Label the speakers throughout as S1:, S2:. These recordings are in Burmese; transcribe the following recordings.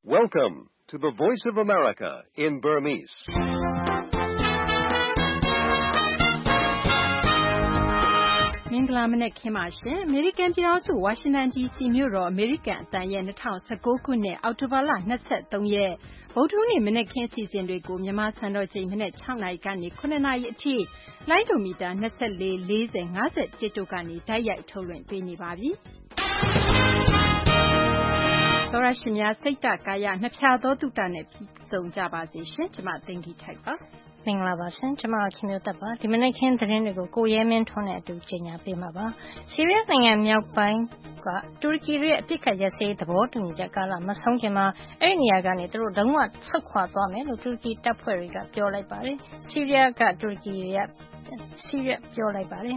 S1: Welcome to the Voice of America in Burmese.
S2: ။မင်္ဂလာမနက်ခင်းပါရှင်။ အမေရိကန်ပြည်ထောင်စုဝါရှင်တန် DC မြို့တော်အမေရိကန်အသံရဲ့2019ခုနှစ်အောက်တိုဘာလ23ရက်ဗုဒ္ဓဟူးနေ့မနက်ခင်းအစီအစဉ်တွေကိုမြန်မာစံတော်ချိန်မနက်6နာရီကနေ9နာရီအထိလိုင်းဒိုမီတာ24 40 51တို့ကနေတိုက်ရိုက်ထုတ်လွှင့်ပေးနေပါပြီ။သောရရှင်များစိတ်တကာယနှစ်ဖြာသောတုတနဲ့ပြည်စုံကြပါစေရှင်။ကျွန်မသိင်္ဂီထိုက်ပါ
S3: မင်္ဂလာပါရှင်ကျွန်မခင်မျိုးသက်ပါဒီမနေ့ခင်းသတင်းတွေကိုကိုရဲမင်းထွန်းနဲ့အတူကြေညာပေးမှာပါဆီးရီးယားနိုင်ငံမြောက်ပိုင်းကတူရကီရဲ့အပြစ်ခတ်ရစဲသဘောတူညီချက်ကာလမဆုံးခင်မှာအဲ့ဒီနေရာကနေသူတို့လုံးဝဆုတ်ခွာသွားမယ်လို့တူရကီတပ်ဖွဲ့တွေကပြောလိုက်ပါတယ်ဆီးရီးယားကတူရကီရဲ့ဆီးရီးယားပြောလိုက်ပါတယ်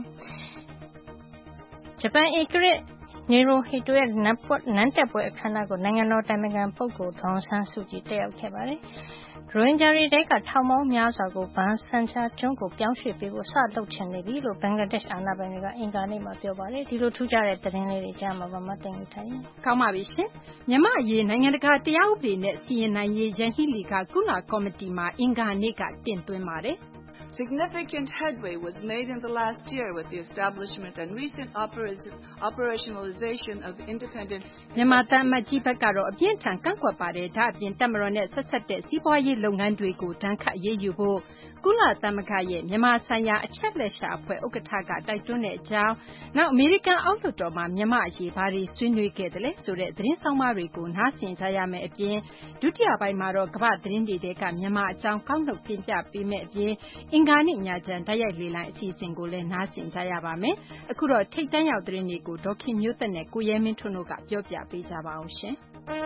S3: ဂျပန်ဧကရာနေရိုဟီတိုရဲ့နန်းတက်ပွဲအခမ်းအနားကိုနိုင်ငံတော်တိုင်ပင်ခံပုဂ္ဂိုလ်ဒေါ်ဆန်းစုကြည်တက်ရောက်ခဲ့ပါတယ်ရိုဟင်ဂျာတွေတဲကထောင်ပေါင်းများစွာကိုဘန်ဆန်ချာကျွန်းကိုပြောင်းရွှေ့ပေးဖို့စလုပ်ချင်နေပြီလို့ဘင်္ဂလားဒေ့ရှ်အာဏာပိုင်တွေကအင်ကာနေ့မှာပြောပါတယ်ဒီလိုထူးခြားတဲ့သတင်းလေးတွေကြားမှာမတင်နေထိုင်ရင်
S2: ကောင်းပါပြီရှင်မြန်မာအရေးနိုင်ငံတကာတရားဥပဒေနဲ့စီရင်နိုင်ရေးရန်ဟီလီကကုလကော်မတီမှာအင်ကာနေ့ကတင်သွင်းပါတယ်
S4: Significant headway was made in the last year with the establishment and recent operationalization of the independent
S2: မြန်မာသံအမတ်ကြီးဘက်ကတော့အပြင်းထန်ကန့်ကွက်ပါတယ်ဒါအပြင်တပ်မတော်နဲ့ဆက်ဆက်တဲ့စီးပွားရေးလုပ်ငန်းတွေကိုဒဏ်ခတ်အရေးယူဖို့ကုလသမဂ္ဂရဲ့မြန်မာဆိုင်ရာအချက်လက်ရှာအဖွဲ့ဥက္ကဋ္ဌကတိုက်တွန်းတဲ့အကြောင်းနောက်အမေရိကန်အောက်လွှတ်တော်မှာမြန်မာအရေးဘာတွေဆွေးနွေးခဲ့တယ်လဲဆိုတဲ့သတင်းဆောင်မတွေကိုနားဆင်ကြရမယ်အပြင်ဒုတိယပိုင်းမှာတော့ကမ္ဘာသတင်းတွေကမြန်မာအကြောင်းကောက်နှုတ်တင်ပြပေးမယ်အပြင်အင်္ဂါနေ့ညချမ်းတိုက်ရိုက်လေလိုင်းအစီအစဉ်ကိုလည်းနားဆင်ကြရပါမယ်အခုတော့ထိတ်တန့်ရောက်သတင်းတွေကိုဒေါခင်မျိုးသက်နဲ့ကိုရဲမင်းထွန်းတို့ကပြောပြပေးကြပါအောင်ရှင်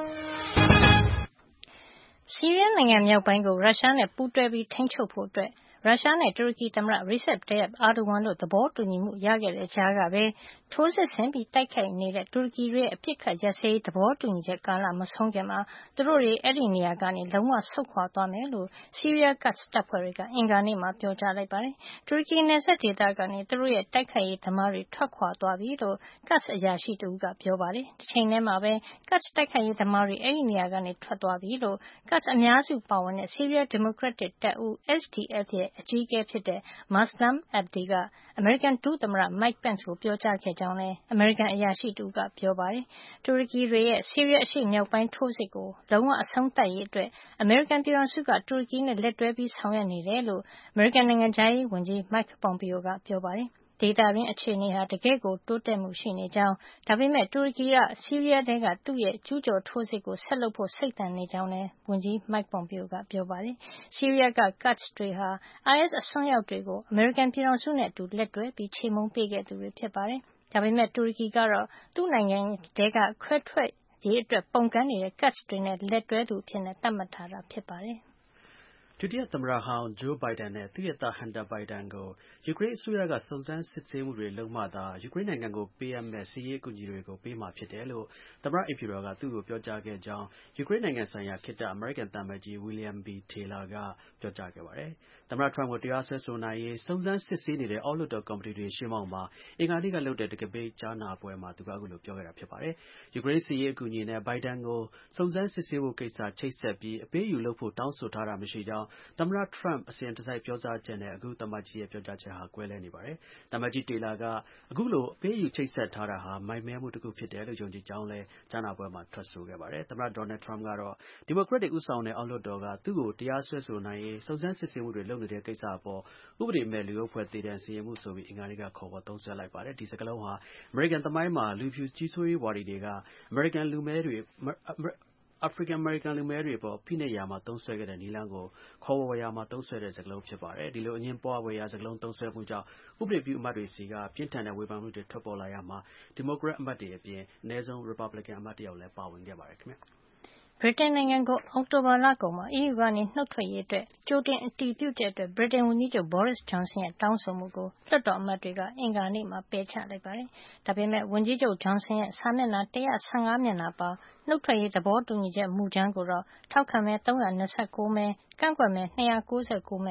S3: ဆီးရီးယားနိုင်ငံမြောက်ပိုင်းကိုရုရှားနဲ့ပူးတွဲပြီးထိန်းချုပ်ဖို့အတွက်ရုရှားနဲ့တူရကီသမ္မတ Recep Tayyip Erdogan တို့သဘောတူညီမှုရခဲ့တဲ့ကြားကပဲထိုးစစ်ဆင်ပြီးတိုက်ခိုက်နေတဲ့တူရကီရဲ့အပြစ်ခတ်ရစဲသဘောတူညီချက်ကာလမဆုံးခင်မှာသူတို့တွေအဲ့ဒီနေရာကနေလုံးဝဆုတ်ခွာသွားမယ်လို့ဆီးရီးယားကတ်တပ်ဖွဲ့တွေကအင်္ဂါနေ့မှာပြောကြားလိုက်ပါတယ်တူရကီနယ်စပ်ဒေသကနေသူတို့ရဲ့တိုက်ခိုက်ရေးသမားတွေထွက်ခွာသွားပြီလို့ကတ်အရာရှိတဦးကပြောပါတယ်ဒီချိန်ထဲမှာပဲကတ်တိုက်ခိုက်ရေးသမားတွေအဲ့ဒီနေရာကနေထွက်သွားပြီလို့ကတ်အများစုပါဝင်တဲ့ဆီးရီးယားဒီမိုကရက်တစ်တပ်ဦး SDF ရဲ့အကြီးအကဲဖြစ်တဲ့ Maslam Abdi ကအမေရိကန်ဒုသမ္မတ Mike Pence ကိုပြောကြားခဲ့ကြောင်းလည်းအမေရိကန်အရာရှိတဦးကပြောပါတယ်။တူရကီတွေရဲ့ဆီးရီးယားအရှေ့မြောက်ပိုင်းထိုးစစ်ကိုလုံးဝအဆုံးသတ်ရေးအတွက်အမေရိကန်ပြည်ထောင်စုကတူရကီနဲ့လက်တွဲပြီးဆောင်ရွက်နေတယ်လို့အမေရိကန်နိုင်ငံခြားရေးဝန်ကြီး Mike Pompeo ကပြောပါတယ်။ဒေသတွင်းအခြေအနေဟာတကယ့်ကိုတိုးတက်မှုရှိနေကြောင်းဒါပေမဲ့တူရကီကဆီးရီးယားတဲကသူ့ရဲ့ကျူးကျော်ထိုးစစ်ကိုဆက်လုပ်ဖို့စိတ်သန်နေကြောင်းလည်းဝန်ကြီး Mike Pompeo ကပြောပါတယ်။ဆီးရီးယားက Kurds တွေဟာ IS အစွန်းရောက်တွေကိုအမေရိကန်ပြည်ထောင်စုနဲ့အတူလက်တွဲပြီးချေမှုန်းပေးခဲ့သူတွေဖြစ်ပါတယ်။ဒါပေမဲ့တူရကီကတော့သူ့နိုင်ငံတဲကခွဲထွက်ရေးအတွက်ပုန်ကန်နေတဲ့ Kurds တွေနဲ့လက်တွဲသူအဖြစ်သတ်မှတ်ထားတာဖြစ်ပါတယ်။
S5: ဒုတိယသမ္မတဟောင်း Joe Biden နဲ့သူ့ရဲ့သား Hunter Biden ကိုယူကရိန်းအစိုးရကစုံစမ်းစစ်ဆေးမှုတွေလုပ်မှသာယူကရိန်းနိုင်ငံကိုပေးအပ်မယ့်စစ်ရေးအကူအညီတွေကိုပေးမှာဖြစ်တယ်လို့သမ္မတအိမ်ဖြူတော်ကသူ့ကိုပြောကြားခဲ့ကြောင်းယူကရိန်းနိုင်ငံဆိုင်ရာခေတ္တအမေရိကန်သံအမတ်ကြီး William B. Taylor ကပြောကြားခဲ့ပါတယ်။သမ္မတ Trump ကိုတရားစွဲဆိုနိုင်ရေးစုံစမ်းစစ်ဆေးနေတဲ့အောက်လွှတ်တော်ကော်မတီတွေရှေ့မှောက်မှာအင်္ဂါနေ့ကလုပ်တဲ့တံခါးပိတ်ကြားနာပွဲမှာသူကအခုလိုပြောခဲ့တာဖြစ်ပါတယ်။ယူကရိန်းစစ်ရေးအကူအညီနဲ့ Biden ကိုစုံစမ်းစစ်ဆေးဖို့ကိစ္စချိတ်ဆက်ပြီးအပေးအယူလုပ်ဖို့တောင်းဆိုထားတာမရှိကြောင်းသမ္မတTrump အစဉ်တစိုက်ပြောကြားချက်နဲ့အခုသမ္မတကြီးရဲ့ပြောကြားချက်ဟာကွဲလွဲနေပါတယ်။သမ္မတကြီး Taylor ကအခုလိုအပေးအယူချိတ်ဆက်ထားတာဟာမိုက်မဲမှုတစ်ခုဖြစ်တယ်လို့ယုံကြည်ကြောင်းလည်းကြားနာပွဲမှာထွက်ဆိုခဲ့ပါတယ်။သမ္မတ Donald Trump ကတော့ဒီမိုကရက်တွေဦးဆောင်တဲ့အောက်လွှတ်တော်ကသူ့ကိုတရားစွဲဆိုနိုင်ရေးစုံစမ်းစစ်ဆေးမှုတွေလုပ်နေတဲ့ကိစ္စအပေါ်ဥပဒေမဲ့လူအုပ်ဖွဲ့သေဒဏ်စီရင်မှုဆိုပြီးအင်္ဂါနေ့ကခေါ်ဝေါ်သုံးစွဲလိုက်ပါတယ်။ဒီစကားလုံးဟာအမေရိကန်သမိုင်းမှာလူဖြူကြီးစိုးရေးဝါဒီတွေကAfrican-American လူမည်းတွေအပေါ်ဖိနှိပ်ရာမှာသုံးစွဲခဲ့တဲ့နည်းလမ်းကိုခေါ်ဝေါ်ရာမှာသုံးစွဲတဲ့စကားလုံးဖြစ်ပါတယ်။ဒီလိုအငြင်းပွားဖွယ်ရာစကားလုံးသုံးစွဲမှုကြောင့်ဥပဒေပြုအမတ်တွေဆီကပြင်းထန်တဲ့ဝေဖန်မှုတွေထွက်ပေါ်လာရာမှာဒီမိုကရက်အမတ်တွေအပြင်အနည်းဆုံး Republican အမတ်တစ်ယောက်လည်းပါဝင်ခဲ့ပါတယ်ခင်ဗျာ။
S3: ဗြိတိန်နိုင်ငံကိုအောက်တိုဘာလကုန်မှာ EU ကနေနှုတ်ထွက်ရေးအတွက်ကြိုတင်အတည်ပြုတဲ့အတွက်ဗြိတိန်ဝန်ကြီးချုပ် Boris Johnson ရဲ့တောင်းဆိုမှုကိုလွှတ်တော်အမတ်တွေကအင်္ဂါနေ့မှာပယ်ချလိုက်ပါတယ်။ဒါပေမဲ့ဝန်ကြီးချုပ် Johnson ရဲ့စာမျက်နှာ115မျက်နှာပါနှုတ်ထွက်ရေးသဘောတူညီချက်မူကြမ်းကိုတော့ထောက်ခံမဲ329မဲကန့်ကွက်မဲ299မဲနဲ့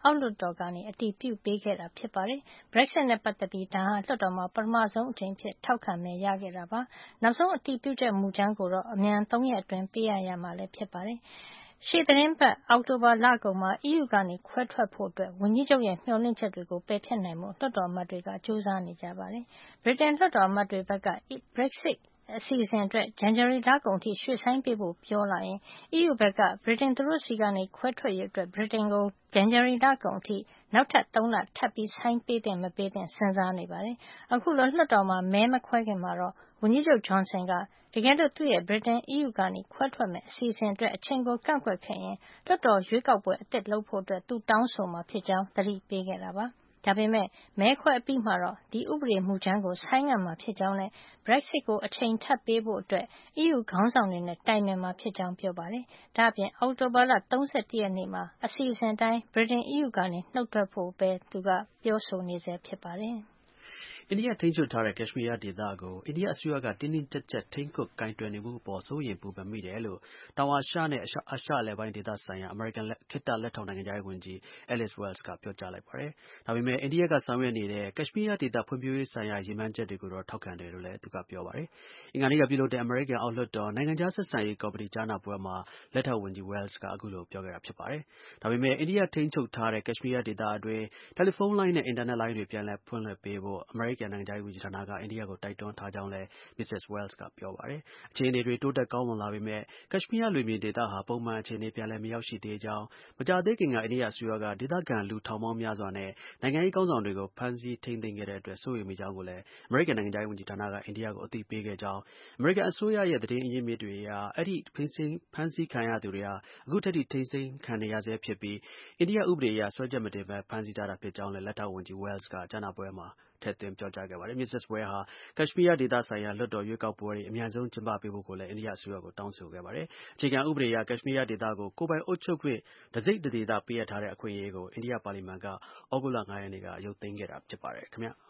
S3: အောက်လွှတ်တော်ကနေအတည်ပြုပေးခဲ့တာဖြစ်ပါတယ်။ Brexit နဲ့ပတ်သက်ပြီးဒါဟာလွှတ်တော်မှာပထမဆုံးအကြိမ်ဖြစ်ထောက်ခံမဲရခဲ့တာပါ။နောက်ဆုံးအတည်ပြုချက်မူကြမ်းကိုတော့အမြန်3 ရက်အတွင်းပေးအပ်ရမှာလည်းဖြစ်ပါတယ်။ရှေ့သီတင်းပတ်အောက်တိုဘာလကုန်မှာ EU ကနေခွဲထွက်ဖို့ဝန်ကြီးချုပ်ရဲ့မျှော်လင့်ချက်တွေကိုပယ်ဖျက်နိုင်ဖို့လွှတ်တော်အမတ်တွေကကြိုးစားနေကြပါတယ်။ ဗြိတိန်လွှတ်တော်အမတ်တွေဘက်က Brexit အစီအစဉ်အတွက်ဇန်နဝါရီလကုန်အထိရွှေ့ဆိုင်းပေးဖို့ပြောလာရင် EU ဘက်ကဗြိတိန်သူတို့ဆီကနေခွဲထွက်ရေးအတွက်ဗြိတိန်ကိုဇန်နဝါရီလကုန်အထိနောက်ထပ်3 လထပ်ပြီးဆိုင်းပေးသင့်မပေးသင့်စဉ်းစားနေပါတယ်။အခုလိုလွှတ်တော်မှာမဲမခွဲခင်မှာတော့ဝန်ကြီးချုပ် Johnson ကတကယ်လို့သူ့ရဲ့ဗြိတိန် EU ကနေခွဲထွက်မယ့်အစီအစဉ်အတွက်အချိန်ကိုကန့်ကွက်ခဲ့ရင်လွှတ်တော်ရွေးကောက်ပွဲအသစ်လုပ်ဖို့သူတောင်းဆိုမှာဖြစ်ကြောင်းသတိပေးခဲ့တာပါ။ဒါပေမဲ့မဲခွဲအပြီးမှာတော့ဒီဥပဒေမူကြမ်းကိုဆိုင်းငံ့မှာဖြစ်ကြောင်းနဲ့ Brexit ကိုအချိန်ထပ်ပေးဖို့EU ခေါင်းဆောင်တွေနဲ့တိုင်ပင်မှာဖြစ်ကြောင်းပြောပါတယ်။ဒါ့အပြင်အောက်တိုဘာလ31 ရက်နေ့မှာအစီအစဉ်အတိုင်းဗြိတိန် EU ကနေနှုတ်ထွက်ဖို့ပဲသူကပြောဆိုနေဆဲဖြစ်ပါတယ်။
S5: အိန္ဒိယထိန်းချုပ်ထားတဲ့ကက်ရှ်မီးယားဒေသကိုအိန္ဒိယအစိုးရကတင်းတင်းကျပ်ကျပ်ထိန်းကွပ်ကိုင်တွယ်နေမှုအပေါ်စိုးရိမ်ပူပန်မိတယ်လို့တောင်အာရှနဲ့အာရှအလယ်ပိုင်းဒေသဆိုင်ရာအမေရိကန်ခေတ္တလက်ထောက်နိုင်ငံခြားရေးဝန်ကြီး Alice Wells ကပြောကြားလိုက်ပါတယ်။ဒါပေမဲ့အိန္ဒိယကဆောင်ရွက်နေတဲ့ကက်ရှ်မီးယားဒေသဖွံ့ဖြိုးရေးဆိုင်ရာရည်မှန်းချက်တွေကိုတော့ထောက်ခံတယ်လို့လည်းသူကပြောပါတယ်။အင်္ဂါနေ့ကပြုလုပ်တဲ့အမေရိကန်အောက်လွှတ်တော်နိုင်ငံခြားဆက်ဆံရေးကော်မတီကြားနာပွဲမှာလက်ထောက်ဝန်ကြီး Wells ကအခုလိုပြောခဲ့တာဖြစ်ပါတယ်။ဒါပေမဲ့အိန္ဒိယထိန်းချုပ်ထားတဲ့ကက်ရှ်မီးယားဒေသအတွင်းတယ်လီဖုန်းလိုင်းနဲ့အင်တာနက်လိုင်းတွေပြန်လည်ဖွင့်လှစ်ပေးဖို့အမေရိကန်နိုင်ငံခြားရေးဝန်ကြီးဌာနကအိန္ဒိယကိုတိုက်တွန်းထားကြောင်းလည်း Mrs. Wells ကပြောပါတယ်။အခြေအနေတွေတိုးတက်ကောင်းမွန်လာပေမဲ့ကက်ရှ်မီးယားလွေမြေဒေသဟာပုံမှန်အခြေအနေပြန်လည်မရောက်ရှိသေးကြောင်းမကြာသေးခင်ကအိန္ဒိယအစိုးရကဒေသခံလူထောင်ပေါင်းများစွာနဲ့နိုင်ငံရေးခေါင်းဆောင်တွေကိုဖမ်းဆီးထိန်းသိမ်းခဲ့တဲ့အတွက်စိုးရိမ်မိကြောင်းကိုလည်းအမေရိကန်နိုင်ငံခြားရေးဝန်ကြီးဌာနကအိန္ဒိယကိုအသိပေးခဲ့ကြောင်းအမေရိကန်အစိုးရရဲ့သတင်းအရင်းမြစ်တွေအရအဲဒီဖမ်းဆီးခံရသူတွေဟာအခုထက်ထိထိန်းသိမ်းခံနေရဆဲဖြစ်ပြီးအိန္ဒိယဥပဒေအရစွဲချက်မတင်ဘဲဖမ်းဆီးထားတာဖြစ်ကြောင်းလည်းလက်ထောက်ဝန်ကြီး Wells ကကြားနာပွဲမှာထည့်သွင်းပြောကြားခဲ့ပါတယ်။ Mrs. Wells ဟာကက်ရှ်မီးယားဒေသဆိုင်ရာလွှတ်တော်ရွေးကောက်ပွဲတွေအမြန်ဆုံးကျင်းပပေးဖို့ကိုလည်းအိန္ဒိယအစိုးရကိုတောင်းဆိုခဲ့ပါတယ်။အခြေခံဥပဒေအရကက်ရှ်မီးယားဒေသကိုကိုယ်ပိုင်အုပ်ချုပ်ခွင့်တစိတ်တဒေသပေးအပ်ထားတဲ့အခွင့်အရေးကိုအိန္ဒိယပါလီမန်ကသြဂုတ်လ 5 ရက်နေ့ကရုပ်သိမ်းခဲ့တာဖြစ်ပါတယ်ခင်ဗျာ။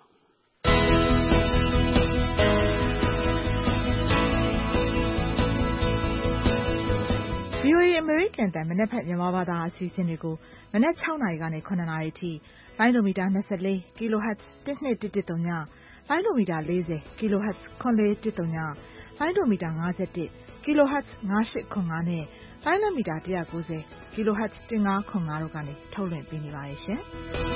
S6: VOA အမေရိကန်အသံမနက်ဖြန်မြန်မာဘာသာအစီအစဉ်တွေကိုမနက် 6 နာရီကနေ 7 နာရီအထိလိုင်းဒိုမီတာ24 kHz 12110 လိုင်းဒိုမီတာ40 kHz 9410လိုင်းဒိုမီတာ51 kHz 9805နဲ့လိုင်းလံမီတာ190 kHz 1505တို့ကနေထုတ်လွှင့်ပေးနေပါတယ်ရှင်။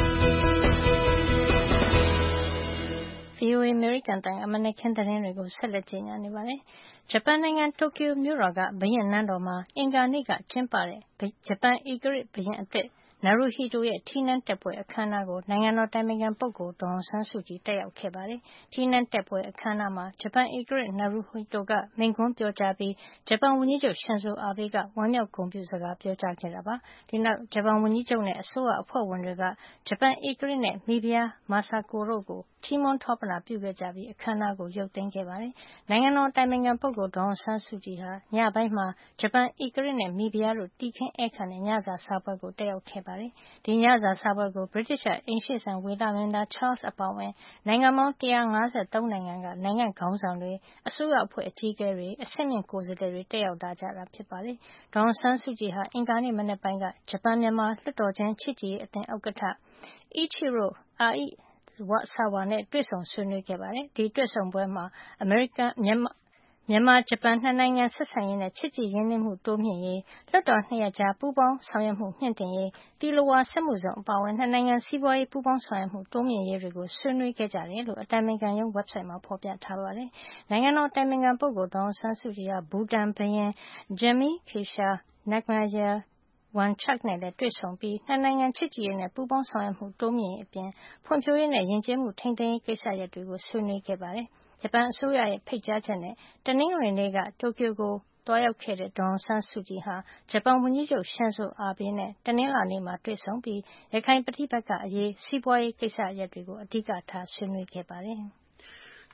S3: VOA အမေရိကန်တိုင်းအမနက်ခင်းသတင်းတွေကိုဆက်လက်ကြေညာနေပါတယ်။ဂျပန်နိုင်ငံတိုကျိုမြို့တော်ကဘုရင်နန်းတော်မှာအင်္ဂါနေ့ကကျင်းပတဲ့ဂျပန်ဧကရာဇ်ဘုရင်အသစ် Naruhito ရဲ့ထီးနန်းတက်ပွဲအခမ်းအနားကိုနိုင်ငံတော်အတိုင်ပင်ခံပုဂ္ဂိုလ်ဒေါ်အောင်ဆန်းစုကြည်တက်ရောက်ခဲ့ပါတယ်။ထီးနန်းတက်ပွဲအခမ်းအနားမှာဂျပန်ဧကရာဇ် Naruhito ကမိန့်ခွန်းပြောကြားပြီးဂျပန်ဝန်ကြီးချုပ် Shinzo Abe ကဝမ်းမြောက်ဂုဏ်ပြုစကားပြောကြားခဲ့တာပါ။ဒီနောက်ဂျပန်ဝန်ကြီးချုပ်နဲ့အစိုးရအဖွဲ့ဝင်တွေကဂျပန်ဧကရာဇ်နဲ့မိဖုရား Masako တို့ကိုချီးမွမ်းထောပနာပြုခဲ့ကြပြီးအခမ်းအနားကိုရုပ်သိမ်းခဲ့ပါတယ်။နိုင်ငံတော်အတိုင်ပင်ခံပုဂ္ဂိုလ်ဒေါ်အောင်ဆန်းစုကြည်ဟာညပိုင်းမှာဂျပန်ဧကရာဇ်နဲ့မိဖုရားတို့တီခင်းဧည့်ခံတဲ့ညစာစားပွဲကိုတက်ရောက်ခဲ့ပါတယ်။ဒီညစာစားပွဲကိုဗြိတိသျှအိမ်ရှေ့စံဝေလမင်းသား Charles အပါအဝင်နိုင်ငံပေါင်း153နိုင်ငံကနိုင်ငံခေါင်းဆောင်တွေအစိုးရအဖွဲ့အကြီးအကဲတွေအဆင့်မြင့်ကိုယ်စားလှယ်တွေတက်ရောက်လာကြတာဖြစ်ပါတယ်။ဒေါ်အောင်ဆန်းစုကြည်ဟာအင်္ဂါနေ့မနက်ပိုင်းကဂျပန်မြန်မာလွှတ်တော်ချင်းချစ်ကြည်ရေးအသင်းဥက္ကဋ္ဌ Ichiro Aizawa နဲ့တွေ့ဆုံဆွေးနွေးခဲ့ပါတယ်။ဒီတွေ့ဆုံပွဲမှာမြန်မာဂျပန်နှစ်နိုင်ငံဆက်ဆံရေးနဲ့ချစ်ကြည်ရင်းနှီးမှုတိုးမြှင့်ရေးလွှတ်တော်2ရပ်ကြားပူးပေါင်းဆောင်ရွက်မှုမြှင့်တင်ရေးသီလဝါစက်မှုဇုံအပါအဝင်နှစ်နိုင်ငံစီးပွားရေးပူးပေါင်းဆောင်ရွက်မှုတိုးမြှင့်ရေးတွေကိုဆွေးနွေးခဲ့ကြတယ်လို့အတိုင်ပင်ခံရုံးဝက်ဘ်ဆိုက်မှာဖေါ်ပြထားပါတယ်။နိုင်ငံတော်အတိုင်ပင်ခံပုဂ္ဂိုလ်ဒေါ်အောင်ဆန်းစုကြည်ဟာဘူတန်ဘုရင် Jimmy Kesha Ngamyar Wangchuck နဲ့လည်းတွေ့ဆုံပြီးနှစ်နိုင်ငံချစ်ကြည်ရေးနဲ့ပူးပေါင်းဆောင်ရွက်မှုတိုးမြှင့်ရေးအပြင်ဖွံ့ဖြိုးရေးနဲ့ယဉ်ကျေးမှုထိန်းသိမ်းရေးကိစ္စရပ်တွေကိုဆွေးနွေးခဲ့ပါတယ်။ဂျပန်အစိုးရရဲ့ဖိတ်ကြားချက်နဲ့တနင်္ဂနွေနေ့ကတိုကျိုကိုသွားရောက်ခဲ့တဲ့ဒေါ်အောင်ဆန်းစုကြည်ဟာဂျပန်ဝန်ကြီးချုပ် Shinzo Abe နဲ့တနင်္လာနေ့မှာတွေ့ဆုံပြီးရခိုင်ပဋိပက္ခအရေးစီးပွားရေးကိစ္စရပ်တွေကိုအဓိကထားဆွေးနွေးခဲ့ပါတယ်။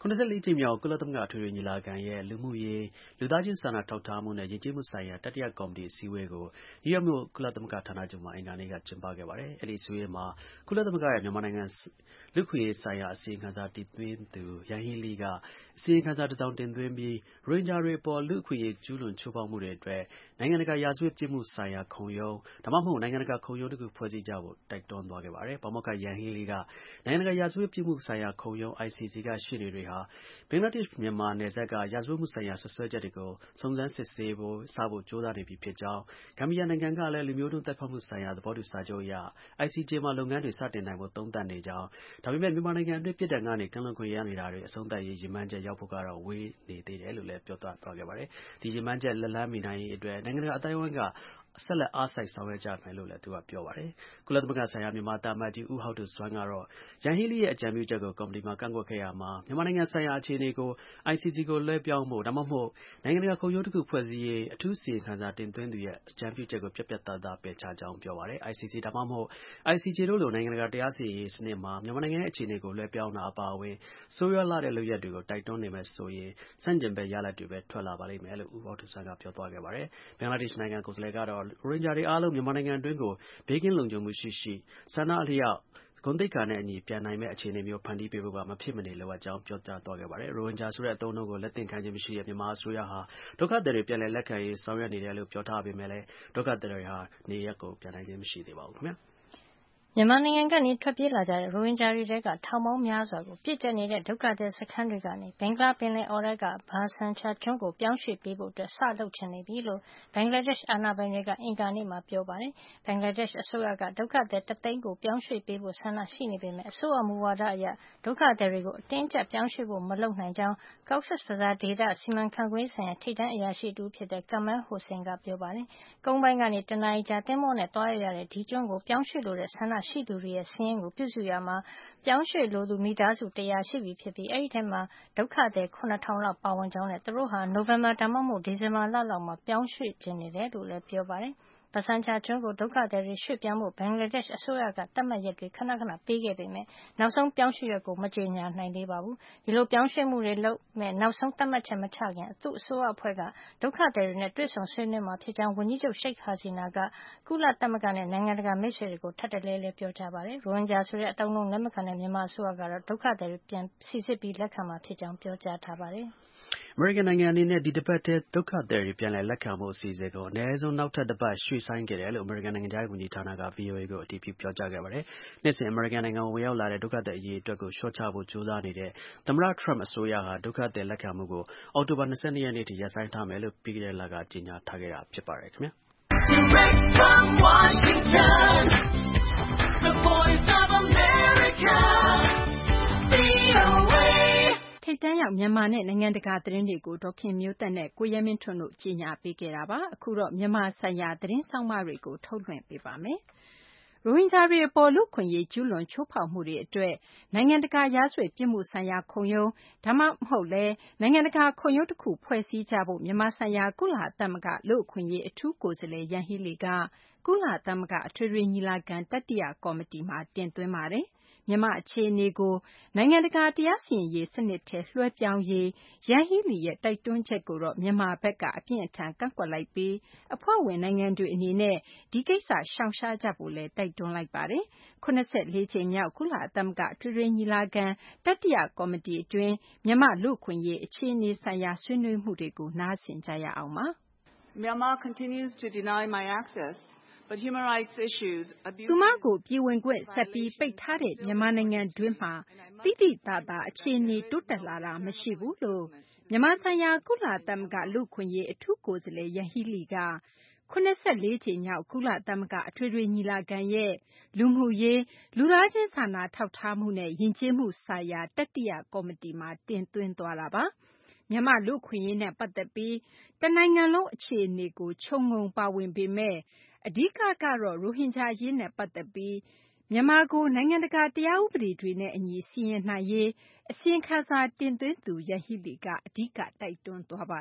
S5: ကြိမ်မြောက် ကုလသမဂ္ဂ အထွေထွေ ညီလာခံရဲ့ လူမှုရေး၊ လူသားချင်း စာနာထောက်ထားမှုနဲ့ ယဉ်ကျေးမှုဆိုင်ရာ တတိယ ကော်မတီ အစည်းအဝေးကို နယူးယောက်မြို့ ကုလသမဂ္ဂ ဌာနချုပ်မှာ အင်္ဂါနေ့က ကျင်းပခဲ့ပါတယ်။ အဲဒီ အစည်းအဝေးမှာ ကုလသမဂ္ဂရဲ့ မြန်မာနိုင်ငံ လူ့အခွင့်အရေးဆိုင်ရာ အစီရင်ခံစာ တင်သွင်းသူ Yanghee Lee က အစီရင်ခံစာ တစ်စောင် တင်သွင်းပြီး ရိုဟင်ဂျာတွေအပေါ် လူ့အခွင့်အရေး ကျူးလွန် ချိုးဖောက်မှုတွေအတွက် နိုင်ငံတကာ ရာဇဝတ်ပြစ်မှုဆိုင်ရာ ခုံရုံး ဒါမှမဟုတ် နိုင်ငံတကာ ခုံရုံးတစ်ခု ဖွဲ့စည်းကြဖို့ တိုက်တွန်းသွားခဲ့ပါတယ်။ ပါမောက္ခ Yanghee Lee က နိုင်ငံတကာ ရာဇဝတ်ပြစ်မှုဆိုင်ရာ ခုံရုံး ICC က ရှေ့နေတွေဟာ ဘင်္ဂလားဒေ့ရှ်-မြန်မာ နယ်စပ်က ရာဇဝတ်မှုဆိုင်ရာ စွပ်စွဲချက်တွေကို စုံစမ်းစစ်ဆေးဖို့ ကြိုးစားနေပြီဖြစ်ကြောင်း၊ ဂမ်ဘီယာနိုင်ငံကလည်း လူမျိုးတုံး သတ်ဖြတ်မှုဆိုင်ရာ သဘောတူစာချုပ်အရ ICJ မှာ လုပ်ငန်းတွေ စတင်နိုင်ဖို့ သုံးသပ်နေကြောင်း၊ ဒါပေမဲ့ မြန်မာနိုင်ငံအတွင်း ပြစ်ဒဏ်ကနေ ကင်းလွတ်ခွင့်ရနေတာတွေ အဆုံးသတ်ရေး ရည်မှန်းချက် ရောက်ဖို့ကတော့ ဝေးနေသေးတယ်လို့လည်း ပြောသွားခဲ့ပါတယ်။ ဒီ ရည်မှန်းချက် လက်လှမ်းမီနိုင်ရေးအတွက် နိုင်ငံတကာ အသိုင်းအဝိုင်းက ဆက်လက် အားစိုက် ဆောင်ရွက်ကြမယ်လို့လည်း သူက ပြောပါတယ်။ ကုလသမဂ္ဂဆိုင်ရာ မြန်မာ သံအမတ်ကြီး ဦးဟောက်ဒိုဆွမ်းကတော့ Yanghee Lee ရဲ့ အကြံပြုချက်ကို ကော်မတီမှာ ကန့်ကွက်ခဲ့ရာမှာ မြန်မာနိုင်ငံဆိုင်ရာ အခြေအနေကို ICC ကို လွှဲပြောင်းဖို့ ဒါမှမဟုတ် နိုင်ငံတကာ ခုံရုံးတစ်ခု ဖွဲ့စည်းရေး အထူး အစီရင်ခံစာ တင်သွင်းသူရဲ့ အကြံပြုချက်ကို ပြတ်ပြတ်သားသား ပယ်ချကြောင်း ပြောပါတယ်။ ICC ဒါမှမဟုတ် ICJ တို့လို နိုင်ငံတကာ တရားစီရင်ရေး စနစ်မှာ မြန်မာနိုင်ငံရဲ့ အခြေအနေကို လွှဲပြောင်းတာ အပါအဝင် ဆိုးရွားလှတဲ့ လုပ်ရပ်တွေကို တိုက်တွန်းနေမယ်ဆိုရင် ဆန့်ကျင်ဘက် ရလဒ်တွေပဲ ထွက်လာပါလိမ့်မယ်လို့ ဦးဟောက်ဒိုဆွမ်းက ပြောသွားခဲ့ပါတယ်။ ဘင်္ဂလားဒေ့ရှ်နိုင်ငံ ကိုယ်စားလှယ်ကတော့ ရိုဟင်ဂျာတွေအားလုံး မြန်မာနိုင်ငံအတွင်းကို ဘေးကင်းလုံခြုံမှုရှိရှိ ဆန္ဒအလျောက် ဂုဏ်သိက္ခာနဲ့အညီ ပြန်နိုင်မယ့် အခြေအနေမျိုး ဖန်တီးပေးဖို့က မဖြစ်မနေ လိုအပ်ကြောင်း ပြောကြားသွားခဲ့ပါတယ်။ ရိုဟင်ဂျာဆိုတဲ့ အသုံးအနှုန်းကို လက်သင့်ခံခြင်းမရှိတဲ့ မြန်မာအစိုးရဟာ ဒုက္ခသည်တွေ ပြန်လည်လက်ခံရေး ဆောင်ရွက်နေတယ်လို့ ပြောထားပေမဲ့လည်း ဒုက္ခသည်တွေဟာ နေရပ်ကို ပြန်နိုင်ခြင်း မရှိသေးပါဘူး။
S3: မြန်မာနိုင်ငံကနေ ထွက်ပြေးလာကြတဲ့ ရိုဟင်ဂျာတွေထဲက ထောင်ပေါင်းများစွာကို ပြည့်ကျပ်နေတဲ့ ဒုက္ခသည်စခန်းတွေကနေ ဘင်္ဂလားပင်လယ်အော်ထဲက Bhasan Char ကျွန်းကို ပြောင်းရွှေ့ပေးဖို့ စလုပ်ချင်နေပြီလို့ ဘင်္ဂလားဒေ့ရှ် အာဏာပိုင်တွေက အင်္ဂါနေ့မှာ ပြောပါတယ်။ ဘင်္ဂလားဒေ့ရှ် အစိုးရက ဒုက္ခသည် 1 သိန်းကို ပြောင်းရွှေ့ပေးဖို့ ဆန္ဒရှိနေပေမဲ့ အစိုးရမူဝါဒအရ ဒုက္ခသည်တွေကို အတင်းအကျပ် ပြောင်းရွှေ့ဖို့ မလုပ်နိုင်ကြောင်း Cox's Bazar ဒေသ စီမံခန့်ခွဲရေးဆိုင်ရာ ထိပ်တန်းအရာရှိတဦးဖြစ်တဲ့ Kamal Hossain က ပြောပါတယ်။ ကုန်းပိုင်းကနေ 1 နာရီကြာ သင်္ဘောနဲ့ သွားရောက်ရတဲ့ ဒီကျွန်းကို ပြောင်းရွှေ့လိုတဲ့ ဆန္ဒရှိသူတွေရဲ့ စာရင်းကို ပြုစုရာမှာ ပြောင်းရွှေ့လိုသူ မိသားစု 100 ရှိပြီဖြစ်ပြီး အဲဒီထဲမှာ ဒုက္ခသည် 7,000 လောက် ပါဝင်ကြောင်းနဲ့ သူတို့ဟာ နိုဝင်ဘာ ဒါမှမဟုတ် ဒီဇင်ဘာလလောက်မှာ ပြောင်းရွှေ့ချင်နေတယ်လို့လည်း ပြောပါတယ်။ Bhasan Char ကျွန်းကို ဒုက္ခသည်တွေ ရွှေ့ပြောင်းဖို့ ဘင်္ဂလားဒေ့ရှ် အစိုးရက သတ်မှတ်ရက်တွေ ခဏခဏ ပေးခဲ့ပေမဲ့ နောက်ဆုံး ပြောင်းရွှေ့ရက်ကို မကြေညာနိုင်သေးပါဘူး။ ဒီလို ပြောင်းရွှေ့မှုတွေ လုပ်မယ့် နောက်ဆုံး သတ်မှတ်ချက် မချခင် သူ့အစိုးရအဖွဲ့က ဒုက္ခသည်တွေနဲ့ တွေ့ဆုံဆွေးနွေးမှာ ဖြစ်ကြောင်း ဝန်ကြီးချုပ် Sheikh Hasina က ကုလသမဂ္ဂနဲ့ နိုင်ငံတကာ မိတ်ဆွေတွေကို ထပ်တလဲလဲ ပြောကြားပါတယ်။ ရိုဟင်ဂျာဆိုတဲ့ အသုံးအနှုန်းကို လက်မခံတဲ့ မြန်မာအစိုးရကတော့ ဒုက္ခသည်တွေ ပြန်စိစစ်ပြီး လက်ခံမှာ ဖြစ်ကြောင်း ပြောကြားထားပါတယ်။
S5: အမေရိကန်နိုင်ငံအနေနဲ့ ဒီတစ်ပတ်ထဲ ဒုက္ခသည်တွေ ပြန်လည်လက်ခံဖို့ အစီအစဉ်ကို အနည်းဆုံး နောက်ထပ် တစ်ပတ် ရွှေ့ဆိုင်းခဲ့တယ်လို့ အမေရိကန် နိုင်ငံခြားရေး ဝန်ကြီးဌာနက VOA ကို အတည်ပြု ပြောကြားခဲ့ပါတယ်။ နှစ်စဉ် အမေရိကန်နိုင်ငံကို ဝင်ရောက်လာတဲ့ ဒုက္ခသည် အရေအတွက်ကို လျှော့ချဖို့ ကြိုးစားနေတဲ့ သမ္မတ ထရမ့် အစိုးရဟာ ဒုက္ခသည် လက်ခံမှုကို အောက်တိုဘာ ၂၂ ရက်နေ့အထိ ရပ်ဆိုင်းထားမယ်လို့ ပြီးခဲ့တဲ့လက ကြေညာထားခဲ့တာ ဖြစ်ပါတယ်။
S7: Direct from Washington, the voice of America, VOA.
S2: ထိပ်တန်းရောက် မြန်မာနဲ့ နိုင်ငံတကာ သတင်းတွေကို ဒေါ်ခင်မျိုးသက်နဲ့ ကိုရဲမင်းထွန်းတို့ ကြီးညာပေးခဲ့တာပါ။ အခုတော့ မြန်မာဆိုင်ရာ သတင်းဆောင်းပါးတွေကို ထုတ်လွှင့်ပေးပါမယ်။ ရိုဟင်ဂျာတွေအပေါ် လူ့အခွင့်အရေး ကျူးလွန်ချိုးဖောက်မှုတွေအတွက် နိုင်ငံတကာ ရာဇဝတ်ပြစ်မှုဆိုင်ရာ ခုံရုံး ဒါမှမဟုတ်လည်း နိုင်ငံတကာ ခုံရုံးတခု ဖွဲ့စည်းကြဖို့ မြန်မာဆိုင်ရာ ကုလသမဂ္ဂ လူ့အခွင့်အရေး အထူးကိုယ်စားလှယ် Yanghee Lee က ကုလသမဂ္ဂ အထွေထွေ ညီလာခံ တတိယ ကော်မတီမှာ တင်သွင်းပါတယ်။ မြန်မာ့အခြေအနေကို နိုင်ငံတကာ တရားစီရင်ရေး စနစ်ထဲ လွှဲပြောင်းရေး Yanghee Lee ရဲ့ တိုက်တွန်းချက်ကိုတော့ မြန်မာဘက်က အပြင်းအထန် ကန့်ကွက်လိုက်ပြီး အဖွဲ့ဝင် နိုင်ငံတွေ အနေနဲ့ ဒီကိစ္စ ရှောင်ရှားကြဖို့လည်း တိုက်တွန်းလိုက်ပါတယ်။ ၇၄ ကြိမ်မြောက် ကုလသမဂ္ဂ အထွေထွေ ညီလာခံ တတိယ ကော်မတီအတွင်း မြန်မာ့ လူ့အခွင့်အရေး အခြေအနေဆိုင်ရာ ဆွေးနွေးမှုတွေကို နားဆင်ကြရအောင်ပါ။
S4: Myanmar continues to deny my access, but human rights issues, abuse.
S2: သူမကို ပြည်ဝင်ခွင့် ဆက်ပြီး ပိတ်ထားတဲ့ မြန်မာနိုင်ငံတွင်းမှာ သိသိသာသာ အခြေအနေ တိုးတက်လာတာ မရှိဘူးလို့ မြန်မာဆိုင်ရာ ကုလသမဂ္ဂ လူ့အခွင့်အရေး အထူးကိုယ်စားလှယ် Yanghee Lee က ၇၄ ကြိမ်မြောက် ကုလသမဂ္ဂ အထွေထွေ ညီလာခံရဲ့ လူမှုရေး၊ လူသားချင်း စာနာထောက်ထားမှုနဲ့ ယဉ်ကျေးမှုဆိုင်ရာ တတိယ ကော်မတီမှာ တင်သွင်းသွားတာပါ။ မြန်မာ့ လူ့အခွင့်အရေးနဲ့ ပတ်သက်ပြီး တနိုင်ငံလုံး အခြေအနေကို ခြုံငုံပါဝင်ပေမယ့် အဓိက ကတော့ ရိုဟင်ဂျာ အရေးနဲ့ ပတ်သက်ပြီး မြန်မာကို နိုင်ငံတကာ တရားဥပဒေတွေနဲ့ အညီ စီရင်နိုင်ရေး အစီရင်ခံစာ တင်သွင်းသူ Yanghee Lee က အဓိက တိုက်တွန်းသွားပါတယ်။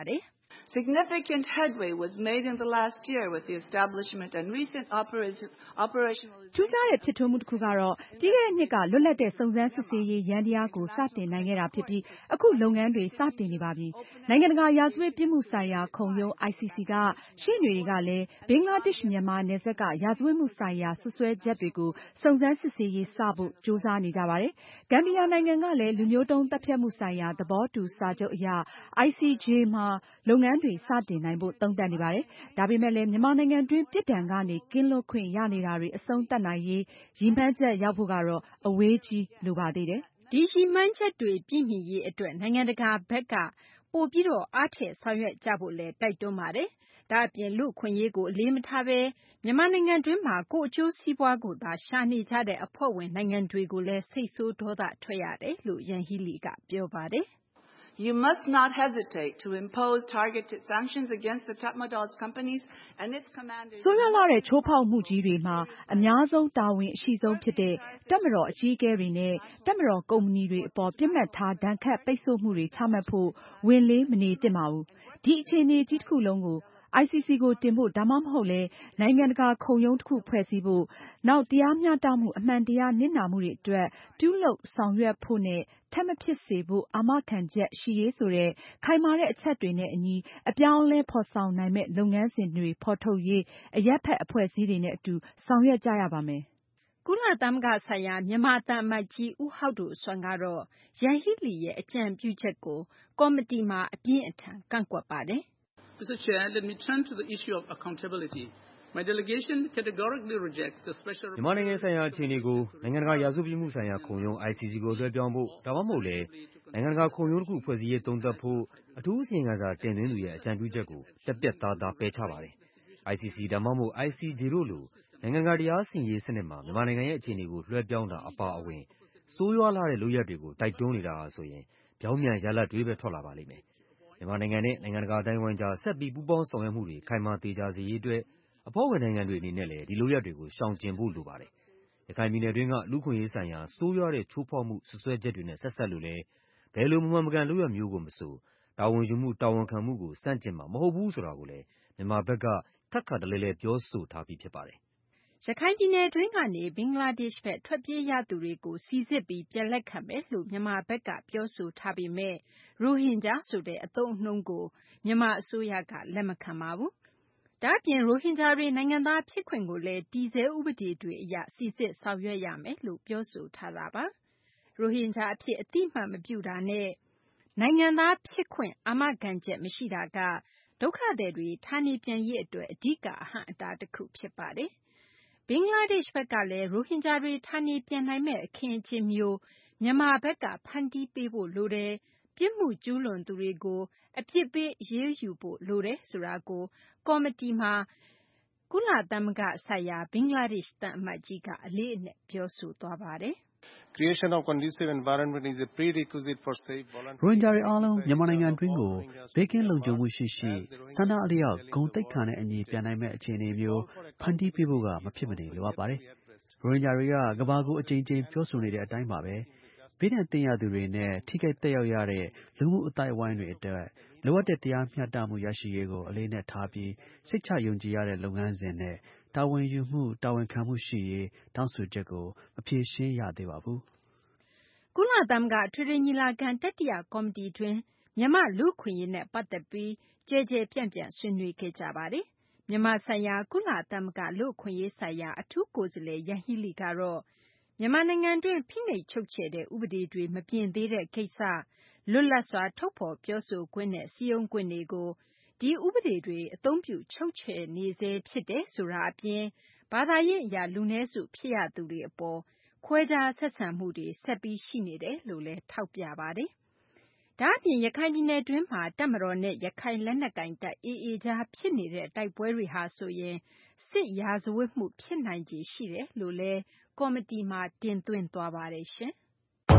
S4: Significant headway was made in the last year with the establishment and recent operational.
S8: ထူးခြားတဲ့ဖြစ်ထွန်းမှုတစ်ခုကတော့ပြီးခဲ့တဲ့နှစ်ကလွတ်လပ်တဲ့စုံစမ်းစစ်ဆေးရေးယန္တရားကိုစတင်နိုင်ခဲ့တာဖြစ်ပြီးအခုလုပ်ငန်းတွေစတင်နေပါပြီ။နိုင်ငံတကာရာဇဝတ်ပြစ်မှုဆိုင်ရာခုံရုံး ICC ကရှေ့နေတွေကလည်းဘင်္ဂလားဒေ့ရှ်မြန်မာနယ်စပ်ကရာဇဝတ်မှုဆိုင်ရာစွပ်စွဲချက်တွေကိုစုံစမ်းစစ်ဆေးရေးစဖို့ကြိုးစားနေကြပါတယ်။ဂမ်ဘီယာနိုင်ငံကလည်းလူမျိုးတုံးသတ်ဖြတ်မှုဆိုင်ရာသဘောတူစာချုပ်အရ ICJ မှာလုပ်ငန်းတွေစတင်နိုင်ဖို့သုံးသပ်နေပါတယ်။ဒါပေမဲ့လည်းမြန်မာနိုင်ငံတွင်းပြစ်ဒဏ်ကနေကင်းလွတ်ခွင့်ရနေတာတွေအဆုံးသတ်နိုင်ရေးရည်မှန်းချက်ရောက်ဖို့ကတော့အဝေးကြီးလိုပါသေးတယ်
S2: ။ဒီရည်မှန်းချက်တွေပြည့်မီရေးအတွက်နိုင်ငံတကာဘက်ကပိုပြီးတော့အားထည့်ဆောင်ရွက်ကြဖို့လည်းတိုက်တွန်းပါတယ်။ဒါအပြင်လူ့အခွင့်အရေးကိုအလေးမထားဘဲမြန်မာနိုင်ငံတွင်းမှာကိုယ့်အကျိုးစီးပွားကိုသာရှာနေကြတဲ့အဖွဲ့ဝင်နိုင်ငံတွေကိုလည်းစိတ်ဆိုးဒေါသထွက်ရတယ်လို့ယန်ဟီလီကပြောပါတယ်။
S4: You must not hesitate to impose targeted sanctions against the Tatmadaws companies and its commanders.
S8: ဆိုးရွားလာတဲ့ချိုးဖောက်မှုကြီးတွေမှာအများဆုံးတာဝန်အရှိဆုံးဖြစ်တဲ့တပ်မတော်အကြီးအကဲတွေနဲ့တပ်မတော်ကုမ္ပဏီတွေအပေါ်ပြစ်မှတ်ထားဒဏ်ခတ်ပိတ်ဆို့မှုတွေချမှတ်ဖို့ဝန်လေးမနေသင့်ပါဘူး။ဒီအခြေအနေကြီးတစ်ခုလုံးကိုICC ကိုတင်ဖို့ဒါမှမဟုတ်လဲနိုင်ငံတကာခုံရုံးတစ်ခုဖွဲ့စည်းဖို့နောက်တရားမျှတမှုအမှန်တရားနစ်နာမှုတွေအတွက်ပြုလုပ်ဆောင်ရွက်ဖို့နဲ့ထပ်မဖြစ်စေဖို့အာမခံချက်ရှိရေးဆိုတဲ့ခိုင်မာတဲ့အချက်တွေနဲ့အညီအပြောင်းအလဲဖော်ဆောင်နိုင်မဲ့လုပ်ငန်းစဉ်တွေဖော်ထုတ်ရေးအရပ်ဖက်အဖွဲ့အစည်းတွေနဲ့အတူဆောင်ရွက်ကြရပါမယ်
S2: ။ကုလသမဂ္ဂဆိုင်ရာမြန်မာသံအမတ်ကြီးဦးဟောက်ဒိုဆွမ်းကတော့ယန်ဟီလီရဲ့အကြံပြုချက်ကိုကော်မတီမှာအပြင်းအထန်ကန့်ကွက်ပါတယ်။
S9: Mr. Chair, let me turn to the issue of accountability. My delegation categorically rejects the special.
S10: မြန်မာနိုင်ငံဆိုင်ရာအခြေအနေကိုနိုင်ငံတကာရာဇဝတ်ပြစ်မှုဆိုင်ရာခုံရုံး ICC ကိုလွှဲပြောင်းဖို့ဒါမှမဟုတ်လည်းနိုင်ငံတကာခုံရုံးတစ်ခုဖွဲ့စည်းရေးသုံးသပ်ဖို့အထူးအစီရင်ခံစာတင်သွင်းသူရဲ့အကြံပြုချက်ကိုပြတ်ပြတ်သားသားပယ်ချပါတယ်။ ICC ဒါမှမဟုတ် ICJ တို့လိုနိုင်ငံတကာတရားစီရင်ရေးစနစ်မှာမြန်မာနိုင်ငံရဲ့အခြေအနေကိုလွှဲပြောင်းတာအပါအဝင်ဆိုးရွားလာတဲ့လုပ်ရပ်တွေကိုတိုက်တွန်းနေတာဟာဆိုရင်ပြောင်းပြန်ရလဒ်တွေပဲထွက်လာပါလိမ့်မယ်။မြန်မာနိုင်ငံနဲ့နိုင်ငံတကာအတိုင်းအဝိုင်းကြားဆက်ပြီးပူးပေါင်းဆောင်ရွက်မှုတွေခိုင်မာသေချာစေရေးအတွက်အဖွဲ့ဝင်နိုင်ငံတွေအနေနဲ့လည်းဒီလုပ်ရပ်တွေကိုရှောင်ကျဉ်ဖို့လိုပါတယ်။ရခိုင်ပြည်နယ်တွင်းကလူ့အခွင့်အရေးဆိုင်ရာဆိုးရွားတဲ့ချိုးဖောက်မှုစွပ်စွဲချက်တွေနဲ့ဆက်စပ်လို့လည်းဘယ်လိုမမှန်မကန်လုပ်ရပ်မျိုးကိုမဆိုတာဝန်ယူမှုတာဝန်ခံမှုကိုဆန့်ကျင်မှာမဟုတ်ဘူးဆိုတာကိုလည်းမြန်မာဘက်ကထပ်ခါတလဲလဲပြောဆိုထားပြီးဖြစ်ပါတယ်
S2: ။ရခိုင်ပြည်နယ်တွင်းကနေဘင်္ဂလားဒေ့ရှ်ဘက်ထွက်ပြေးရသူတွေကိုစိစစ်ပြီးပြန်လက်ခံမယ်လို့မြန်မာဘက်ကပြောဆိုထားပေမဲ့ရိုဟင်ဂျာဆိုတဲ့အသုံးအနှုန်းကိုမြန်မာအစိုးရကလက်မခံပါဘူး။ဒါ့အပြင်ရိုဟင်ဂျာတွေနိုင်ငံသားဖြစ်ခွင့်ကိုလည်းတည်ဆဲဥပဒေတွေအရစိစစ်ဆောင်ရွက်ရမယ်လို့ပြောဆိုထားတာပါ။ရိုဟင်ဂျာအဖြစ်အတိအမှတ်မပြုတာနဲ့နိုင်ငံသားဖြစ်ခွင့်အာမခံချက်မရှိတာကဒုက္ခသည်တွေဌာနေပြန်ရေးအတွက်အဓိကအဟန့်အတားတစ်ခုဖြစ်ပါတယ်။ဘင်္ဂလားဒေ့ရှ်ဘက်ကလည်းရိုဟင်ဂျာတွေဌာနေပြန်နိုင်မဲ့အခင်းအကျင်းမျိုးမြန်မာဘက်ကဖန်တီးပေးဖို့လိုတယ်။ပြစ်မှုကျူးလွန်သူတွေကိုအပြစ်ပေးအရေးယူဖို့လိုတယ်ဆိုတာကိုကော်မတီမှာကုလသမဂ္ဂဆိုင်ရာဘင်္ဂလားဒေ့ရှ်သံအမတ်ကြီးကအလေးအနက်ပြောဆိုသွားပါတယ်။
S1: Creation of conducive environment is a prerequisite for safe voluntary.
S5: ရိုဟင်ဂျာတွေအားလုံးမြန်မာနိုင်ငံတွင်းကိုဘေးကင်းလုံခြုံမှုရှိရှိဆန္ဒအလျောက်ဂုဏ်သိက္ခာနဲ့အညီပြန်နိုင်မဲ့အခြေအနေမျိုးဖန်တီးပေးဖို့ကမဖြစ်မနေလိုအပ်ပါတယ်။ရိုဟင်ဂျာတွေကကမ္ဘာကိုအကြိမ်ကြိမ်ပြောဆိုနေတဲ့အတိုင်းပါပဲဘေးဒဏ်သင့်ရသူတွေနဲ့ထိခိုက်သက်ရောက်ရတဲ့လူမှုအသိုက်အဝိုင်းတွေအတွက်လိုအပ်တဲ့တရားမျှတမှုရရှိရေးကိုအလေးနက်ထားပြီးစိတ်ချယုံကြည်ရတဲ့လုပ်ငန်းစဉ်နဲ့တာဝန်ယူမှုတာဝန်ခံမှုရှိရေးတောင်းဆိုချက်ကိုမဖြေရှင်းရသေးပါဘူး
S2: ။ကုလသမဂ္ဂအထွေထွေညီလာခံတတိယကော်မတီတွင်မြန်မာလူ့အခွင့်အရေးနဲ့ပတ်သက်ပြီးကျယ်ကျယ်ပြန့်ပြန့်ဆွေးနွေးခဲ့ကြပါတယ်။မြန်မာဆိုင်ရာကုလသမဂ္ဂလူ့အခွင့်အရေးဆိုင်ရာအထူးကိုယ်စားလှယ်ယန်ဟီလီကတော့မြန်မာနိုင်ငံတွင်းဖိနှိပ်ချုပ်ချယ်တဲ့ဥပဒေတွေမပြင်သေးတဲ့ကိစ္စလွတ်လပ်စွာထုတ်ဖော်ပြောဆိုခွင့်နဲ့စည်းရုံးခွင့်တွေကိုဒီဥပဒေတွေအသုံးပြုချုပ်ချယ်နေဆဲဖြစ်တယ်ဆိုတာအပြင်ဘာသာရေးအရလူနည်းစုဖြစ်ရသူတွေအပေါ်ခွဲခြားဆက်ဆံမှုတွေဆက်ပြီးရှိနေတယ်လို့လည်းထောက်ပြပါတယ်။ဒါ့အပြင်ရခိုင်ပြည်နယ်တွင်းမှာတပ်မတော်နဲ့ရခိုင်လက်နက်ကိုင်တပ် AA ကြားဖြစ်နေတဲ့တိုက်ပွဲတွေဟာဆိုရင်စစ်ရာဇဝတ်မှုဖြစ်နိုင်ခြေရှိတယ်လို့လည်းကော်မတီမှာတင်သွင်းသွားပါတယ်ရှင်။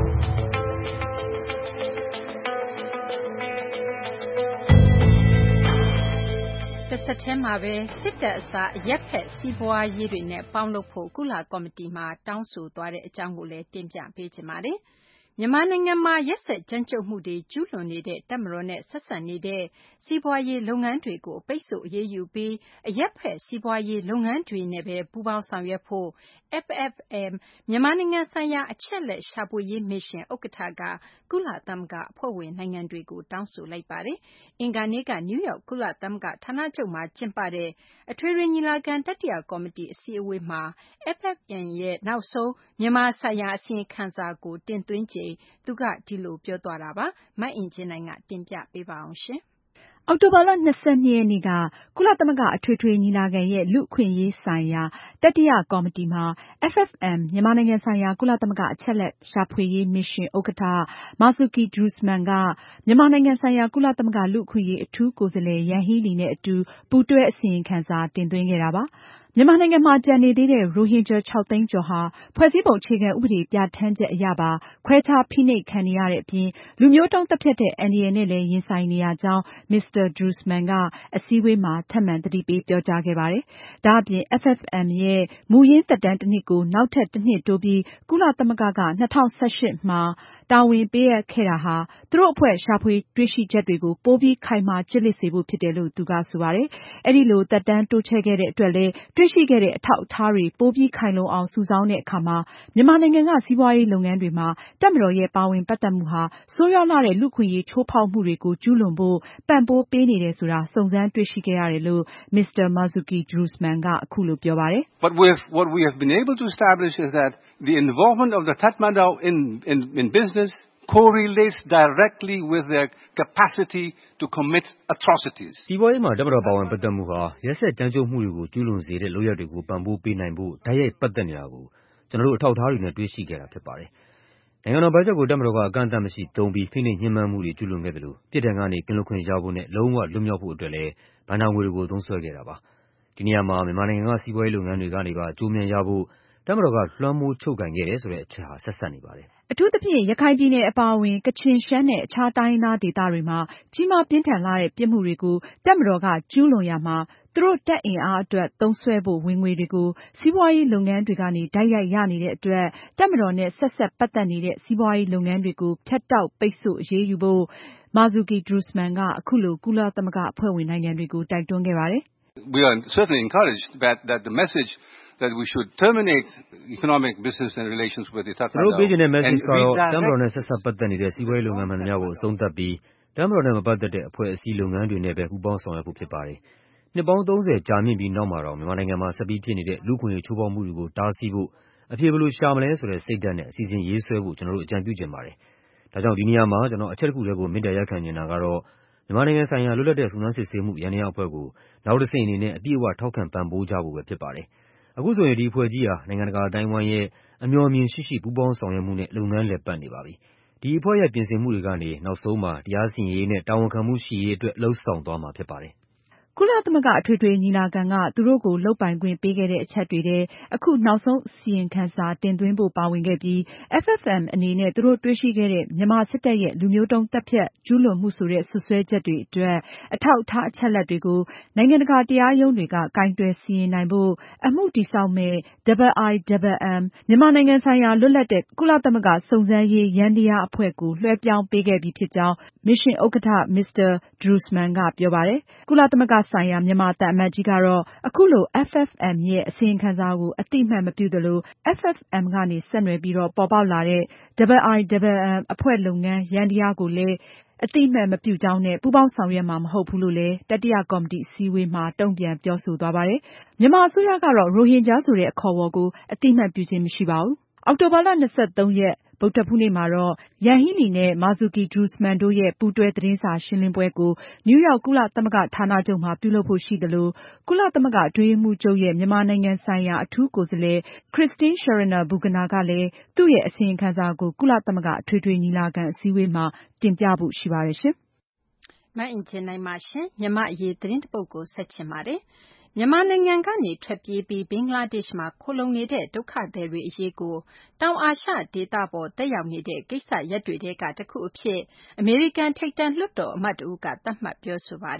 S2: တဆက်တည်းမှာပဲစစ်တပ်အစားအရပ်ဖက်စီးပွားရေးတွေနဲ့ပေါင်းလုပ်ဖို့ကုလကော်မတီမှာတောင်းဆိုသွားတဲ့အကြောင်းကိုလည်းတင်ပြပေးချင်ပါတယ်။မြန်မာနိုင်ငံမှာရက်စက်ကြမ်းကြုတ်မှုတွေကျူးလွန်နေတဲ့တပ်မတော်နဲ့ဆက်ဆံနေတဲ့စီးပွားရေးလုပ်ငန်းတွေကိုပိတ်ဆို့အရေးယူပြီးအရက်ဖက်စီးပွားရေးလုပ်ငန်းတွေနဲ့ပဲပူးပေါင်းဆောင်ရွက်ဖို့ FFM မြန်မာနိုင်ငံဆိုင်ရာအချက်လက်ရှာဖွေရေးမစ်ရှင်ဥက္ကဋ္ဌကကုလသမဂ္ဂအဖွဲ့ဝင်နိုင်ငံတွေကိုတောင်းဆိုလိုက်ပါတယ်။အင်္ဂါနေ့ကနယူးယောက်ကုလသမဂ္ဂဌာနချုပ်မှာကျင်းပတဲ့အထွေထွေညီလာခံတတိယကော်မတီအစည်းအဝေးမှာ FFM ရဲ့နောက်ဆုံးမြန်မာဆိုင်ရာအစီရင်ခံစာကိုတင်သွင်းချိန်သူကဒီလိုပြောသွားတာပါ။မအင်ကြင်းနိုင်ကတင်ပြပေးပါအောင်ရှင်။
S8: အောက်တိုဘာလ 22 ရက်နေ့ကကုလသမဂ္ဂအထွေထွေညီလာခံရဲ့လူ့အခွင့်အရေးဆိုင်ရာတတိယကော်မတီမှာ FFM မြန်မာနိုင်ငံဆိုင်ရာကုလသမဂ္ဂအချက်အလက်ရှာဖွေရေးမစ်ရှင်ဥက္ကဋ္ဌ Marzuki Darusman ကမြန်မာနိုင်ငံဆိုင်ရာကုလသမဂ္ဂလူ့အခွင့်အရေးအထူးကိုယ်စားလှယ်ယန်ဟီးလီနဲ့အတူပူးတွဲအစီရင်ခံစာတင်သွင်းခဲ့တာပါ။ မြန်မာနိုင်ငံမှာကျန်နေသေးတဲ့ရိုဟင်ဂျာ 6 သိန်းကျော်ဟာဖွဲ့စည်းပုံအခြေခံဥပဒေပြဌာန်းချက်အရပါခွဲခြားဖိနှိပ်ခံနေရတဲ့အပြင်လူမျိုးတုန်းသတ်ဖြတ်တဲ့အန္တရာယ်နဲ့လည်းရင်ဆိုင်နေရကြောင်း Mr. Darusman ကအစည်းအဝေးမှာထပ်မံသတိပေးပြောကြားခဲ့ပါတယ်။ ဒါအပြင် FFM ရဲ့မူရင်းသက်တမ်းတနှစ်ကိုနောက်ထပ်တနှစ်တိုးပြီးကုလသမဂ္ဂက 2018 မှာတာဝန်ပေးအပ်ခဲ့တာဟာသူတို့အဖွဲ့ရှာဖွေတွေ့ရှိချက်တွေကိုပိုပြီးခိုင်မာကျစ်လျစ်စေဖို့ဖြစ်တယ်လို့သူကဆိုပါတယ်။ အဲဒီလိုသက်တမ်းတိုးချဲ့ခဲ့တဲ့အတွက်လည်းတွေ့ရှိခဲ့တဲ့အထောက်အထားတွေပိုပြီးခိုင်လုံအောင်စုဆောင်းတဲ့အခါမှာမြန်မာနိုင်ငံကစီးပွားရေးလုပ်ငန်းတွေမှာတပ်မတော်ရဲ့ပါဝင်ပတ်သက်မှုဟာဆိုးရွားလှတဲ့လူ့အခွင့်အရေးချိုးဖောက်မှုတွေကိုကျူးလွန်ဖို့ပံ့ပိုးပေးနေတယ်ဆိုတာစုံစမ်းတွေ့ရှိခဲ့ရတယ်လို့ Mr. Marzuki Darusman ကအခုလိုပြောပါတယ်။
S11: But what we have been able to establish is that the involvement of the Tatmadaw in business correlates directly with their capacity to commit atrocities.
S10: စီးပွားရေးမှာတပ်မတော်ပါဝင်ပတ်သက်မှုဟာရက်စက်ကြမ်းကြုတ်မှုတွေကိုကျူးလွန်စေတဲ့လုပ်ရပ်တွေကိုပံ့ပိုးပေးနိုင်ဖို့တိုက်ရိုက်ပတ်သက်နေတာကိုကျနော်တို့အထောက်အထားတွေနဲ့တွေ့ရှိခဲ့တာဖြစ်ပါတယ်။နိုင်ငံတော်ဘတ်ဂျက်ကိုတပ်မတော်ကအကန့်အသတ်မရှိသုံးပြီးဖိနှိပ်ညှဉ်းပန်းမှုတွေကျူးလွန်ခဲ့သလိုပြစ်ဒဏ်ကနေကင်းလွတ်ခွင့်ရဖို့နဲ့လုံးဝလွတ်မြောက်ဖို့အတွက်လည်းဘဏ္ဍာငွေတွေကိုသုံးစွဲခဲ့တာပါ။ဒီနေရာမှာမြန်မာနိုင်ငံကစီးပွားရေးလုပ်ငန်းတွေကနေပါအကျိုးအမြတ်ရဖို့တပ်မတော်ကလွှမ်းမိုးချုပ်ကိုင်ခဲ့တယ်ဆိုတဲ့အချက်ဟာဆက်စပ်နေပါတယ်။
S8: အထူးသဖြင့်ရခိုင်ပြည်နယ်အပါအဝင်ကချင်ရှမ်းနဲ့အခြားတိုင်းရင်းသားဒေသတွေမှာကြီးမားပြင်းထန်လှတဲ့ပြစ်မှုတွေကိုတပ်မတော်ကကျူးလွန်ရာမှာသူတို့တပ်အင်အားအတွက်သုံးစွဲဖို့ဝင်ငွေတွေကိုစီးပွားရေးလုပ်ငန်းတွေကနေတိုက်ရိုက်ရနေတဲ့အတွက်တပ်မတော်နဲ့ဆက်စပ်ပတ်သက်နေတဲ့စီးပွားရေးလုပ်ငန်းတွေကိုဖြတ်တောက်ပိတ်ဆို့အရေးယူဖို့ Marzuki Darusman ကအခုလိုကုလသမဂ္ဂအဖွဲ့ဝင်နိုင်ငံတွေကိုတိုက်တွန်းခဲ့ပါတယ်။
S11: We are certainly encouraged that the message that we should terminate economic business and relations with the Tatmadaw
S10: တို့ပေးချင်တဲ့ message ကတော့တပ်မတော်နဲ့ဆက်စပ်ပတ်သက်နေတဲ့စီးပွားရေးလုပ်ငန်းမှန်သမျှကိုအဆုံးသတ်ပြီးတပ်မတော်နဲ့မပတ်သက်တဲ့အဖွဲ့အစည်းလုပ်ငန်းတွေနဲ့ပဲပူးပေါင်းဆောင်ရွက်ဖို့ဖြစ်ပါတယ်။နှစ်ပေါင်း 30 ကြာမြင့်ပြီးနောက်မှာတောင်မြန်မာနိုင်ငံမှာဆက်ပြီးဖြစ်နေတဲ့လူ့အခွင့်အရေးချိုးဖောက်မှုတွေကိုတားဆီးဖို့အဖြေဘယ်လိုရှာမလဲဆိုတဲ့စိတ်ဓာတ်နဲ့အစီအစဉ်ရေးဆွဲဖို့ကျနော်တို့အကြံပြုချင်ပါတယ်။ဒါကြောင့်ဒီနေရာမှာကျနော်အချက်တခုတည်းကိုမေတ္တာရပ်ခံချင်တာကတော့မြန်မာနိုင်ငံဆိုင်ရာလွတ်လပ်တဲ့စုံစမ်းစစ်ဆေးမှုယန္တရားအဖွဲ့ကိုနောက်တဆင့်အနေနဲ့အပြည့်အဝထောက်ခံပံ့ပိုးကြဖို့ပဲဖြစ်ပါတယ်။အခုဆိုရင်ဒီအဖွဲ့ကြီးဟာနိုင်ငံတကာအသိုင်းအဝိုင်းရဲ့အမျှော်အမြင်ရှိရှိပူးပေါင်းဆောင်ရွက်မှုနဲ့လုပ်ငန်းလည်ပတ်နေပါပြီ။ဒီအဖွဲ့ရဲ့ပြင်ဆင်မှုတွေကနေနောက်ဆုံးမှာတရားစီရင်ရေးနဲ့တာဝန်ခံမှုရှိရေးအတွက်လုပ်ဆောင်သွားမှာဖြစ်ပါတယ်။
S8: ကုလသမဂ္ဂအထွေထွေညီလာခံကသူတို့ကိုလုပ်ပိုင်ခွင့်ပေးခဲ့တဲ့အချက်တွေထဲအခုနောက်ဆုံးအစီရင်ခံစာတင်သွင်းဖို့ပါဝင်ခဲ့ပြီး FFM အနေနဲ့သူတို့တွေ့ရှိခဲ့တဲ့မြန်မာစစ်တပ်ရဲ့လူမျိုးတုန်းသတ်ဖြတ်ကျူးလွန်မှုဆိုတဲ့စွပ်စွဲချက်တွေအတွက်အထောက်အထားအချက်အလက်တွေကိုနိုင်ငံတကာတရားရုံးတွေကကိုင်တွယ်စီရင်နိုင်ဖို့အမှုတည်ဆောက်မယ့် IIMM မြန်မာနိုင်ငံဆိုင်ရာလွတ်လပ်တဲ့ကုလသမဂ္ဂစုံစမ်းရေးယန္တရားအဖွဲ့ကိုလွှဲပြောင်းပေးခဲ့ပြီးဖြစ်ကြောင်းမစ်ရှင်ဥက္ကဋ္ဌ Mr. Darusman ကပြောပါတယ်။ ကုလသမဂ္ဂဆိုင်ရာမြန်မာသံအမတ်ကြီးကတော့အခုလို FFM ရဲ့အစီရင်ခံစာကိုအသိအမှတ်မပြုသလို FFM ကနေဆက်နွယ်ပြီးပေါ်ပေါက်လာတဲ့ IIMM အဖွဲ့လုပ်ငန်းယန္တရားကိုလည်းအသိအမှတ်မပြုကြောင်းနဲ့ပူးပေါင်းဆောင်ရွက်မှာမဟုတ်ဘူးလို့လည်းတတိယကော်မတီအစည်းအဝေးမှာတုန့်ပြန်ပြောဆိုသွားပါတယ်။ မြန်မာအစိုးရကတော့ရိုဟင်ဂျာဆိုတဲ့အခေါ်အဝေါ်ကိုအသိအမှတ်ပြုခြင်းမရှိပါဘူး။ အောက်တိုဘာလ 23 ရက်ဗုဒ္ဓဟူးနေ့မှာတော့ ယန်ဟီးလီနဲ့ Marzuki Darusman တို့ရဲ့ပူးတွဲသတင်းစာရှင်းလင်းပွဲကိုနယူးရောက်ကုလသမဂ္ဂဌာနချုပ်မှာပြုလုပ်ဖို့ရှိသလိုကုလသမဂ္ဂအတွင်းရေးမှူးချုပ်ရဲ့မြန်မာနိုင်ငံဆိုင်ရာအထူးကိုယ်စားလှယ် Christine Schraner Burgener ကလည်းသူရဲ့အစီရင်ခံစာကိုကုလသမဂ္ဂအထွေထွေညီလာခံအစည်းအဝေးမှာတင်ပြဖို့ရှိပါတယ်ရှင်။
S2: မအင်ကြင်းနိုင်ပါရှင်။မြန်မာ့အရေးသတင်းတပုဒ်ကိုဆက်ချင်ပါတယ်။မြန်မာနိုင်ငံကနေထွက်ပြေးပြီးဘင်္ဂလားဒေ့ရှ်မှာခိုလှုံနေတဲ့ဒုက္ခသည်တွေအရေးကိုတောင်အာရှဒေသပေါ်သက်ရောက်နေတဲ့ကိစ္စရပ်တွေထဲကတခုအဖြစ်အမေရိကန်ထိပ်တန်းလွှတ်တော်အမတ်တဦးကသတ်မှတ်ပြောဆိုပါတယ်။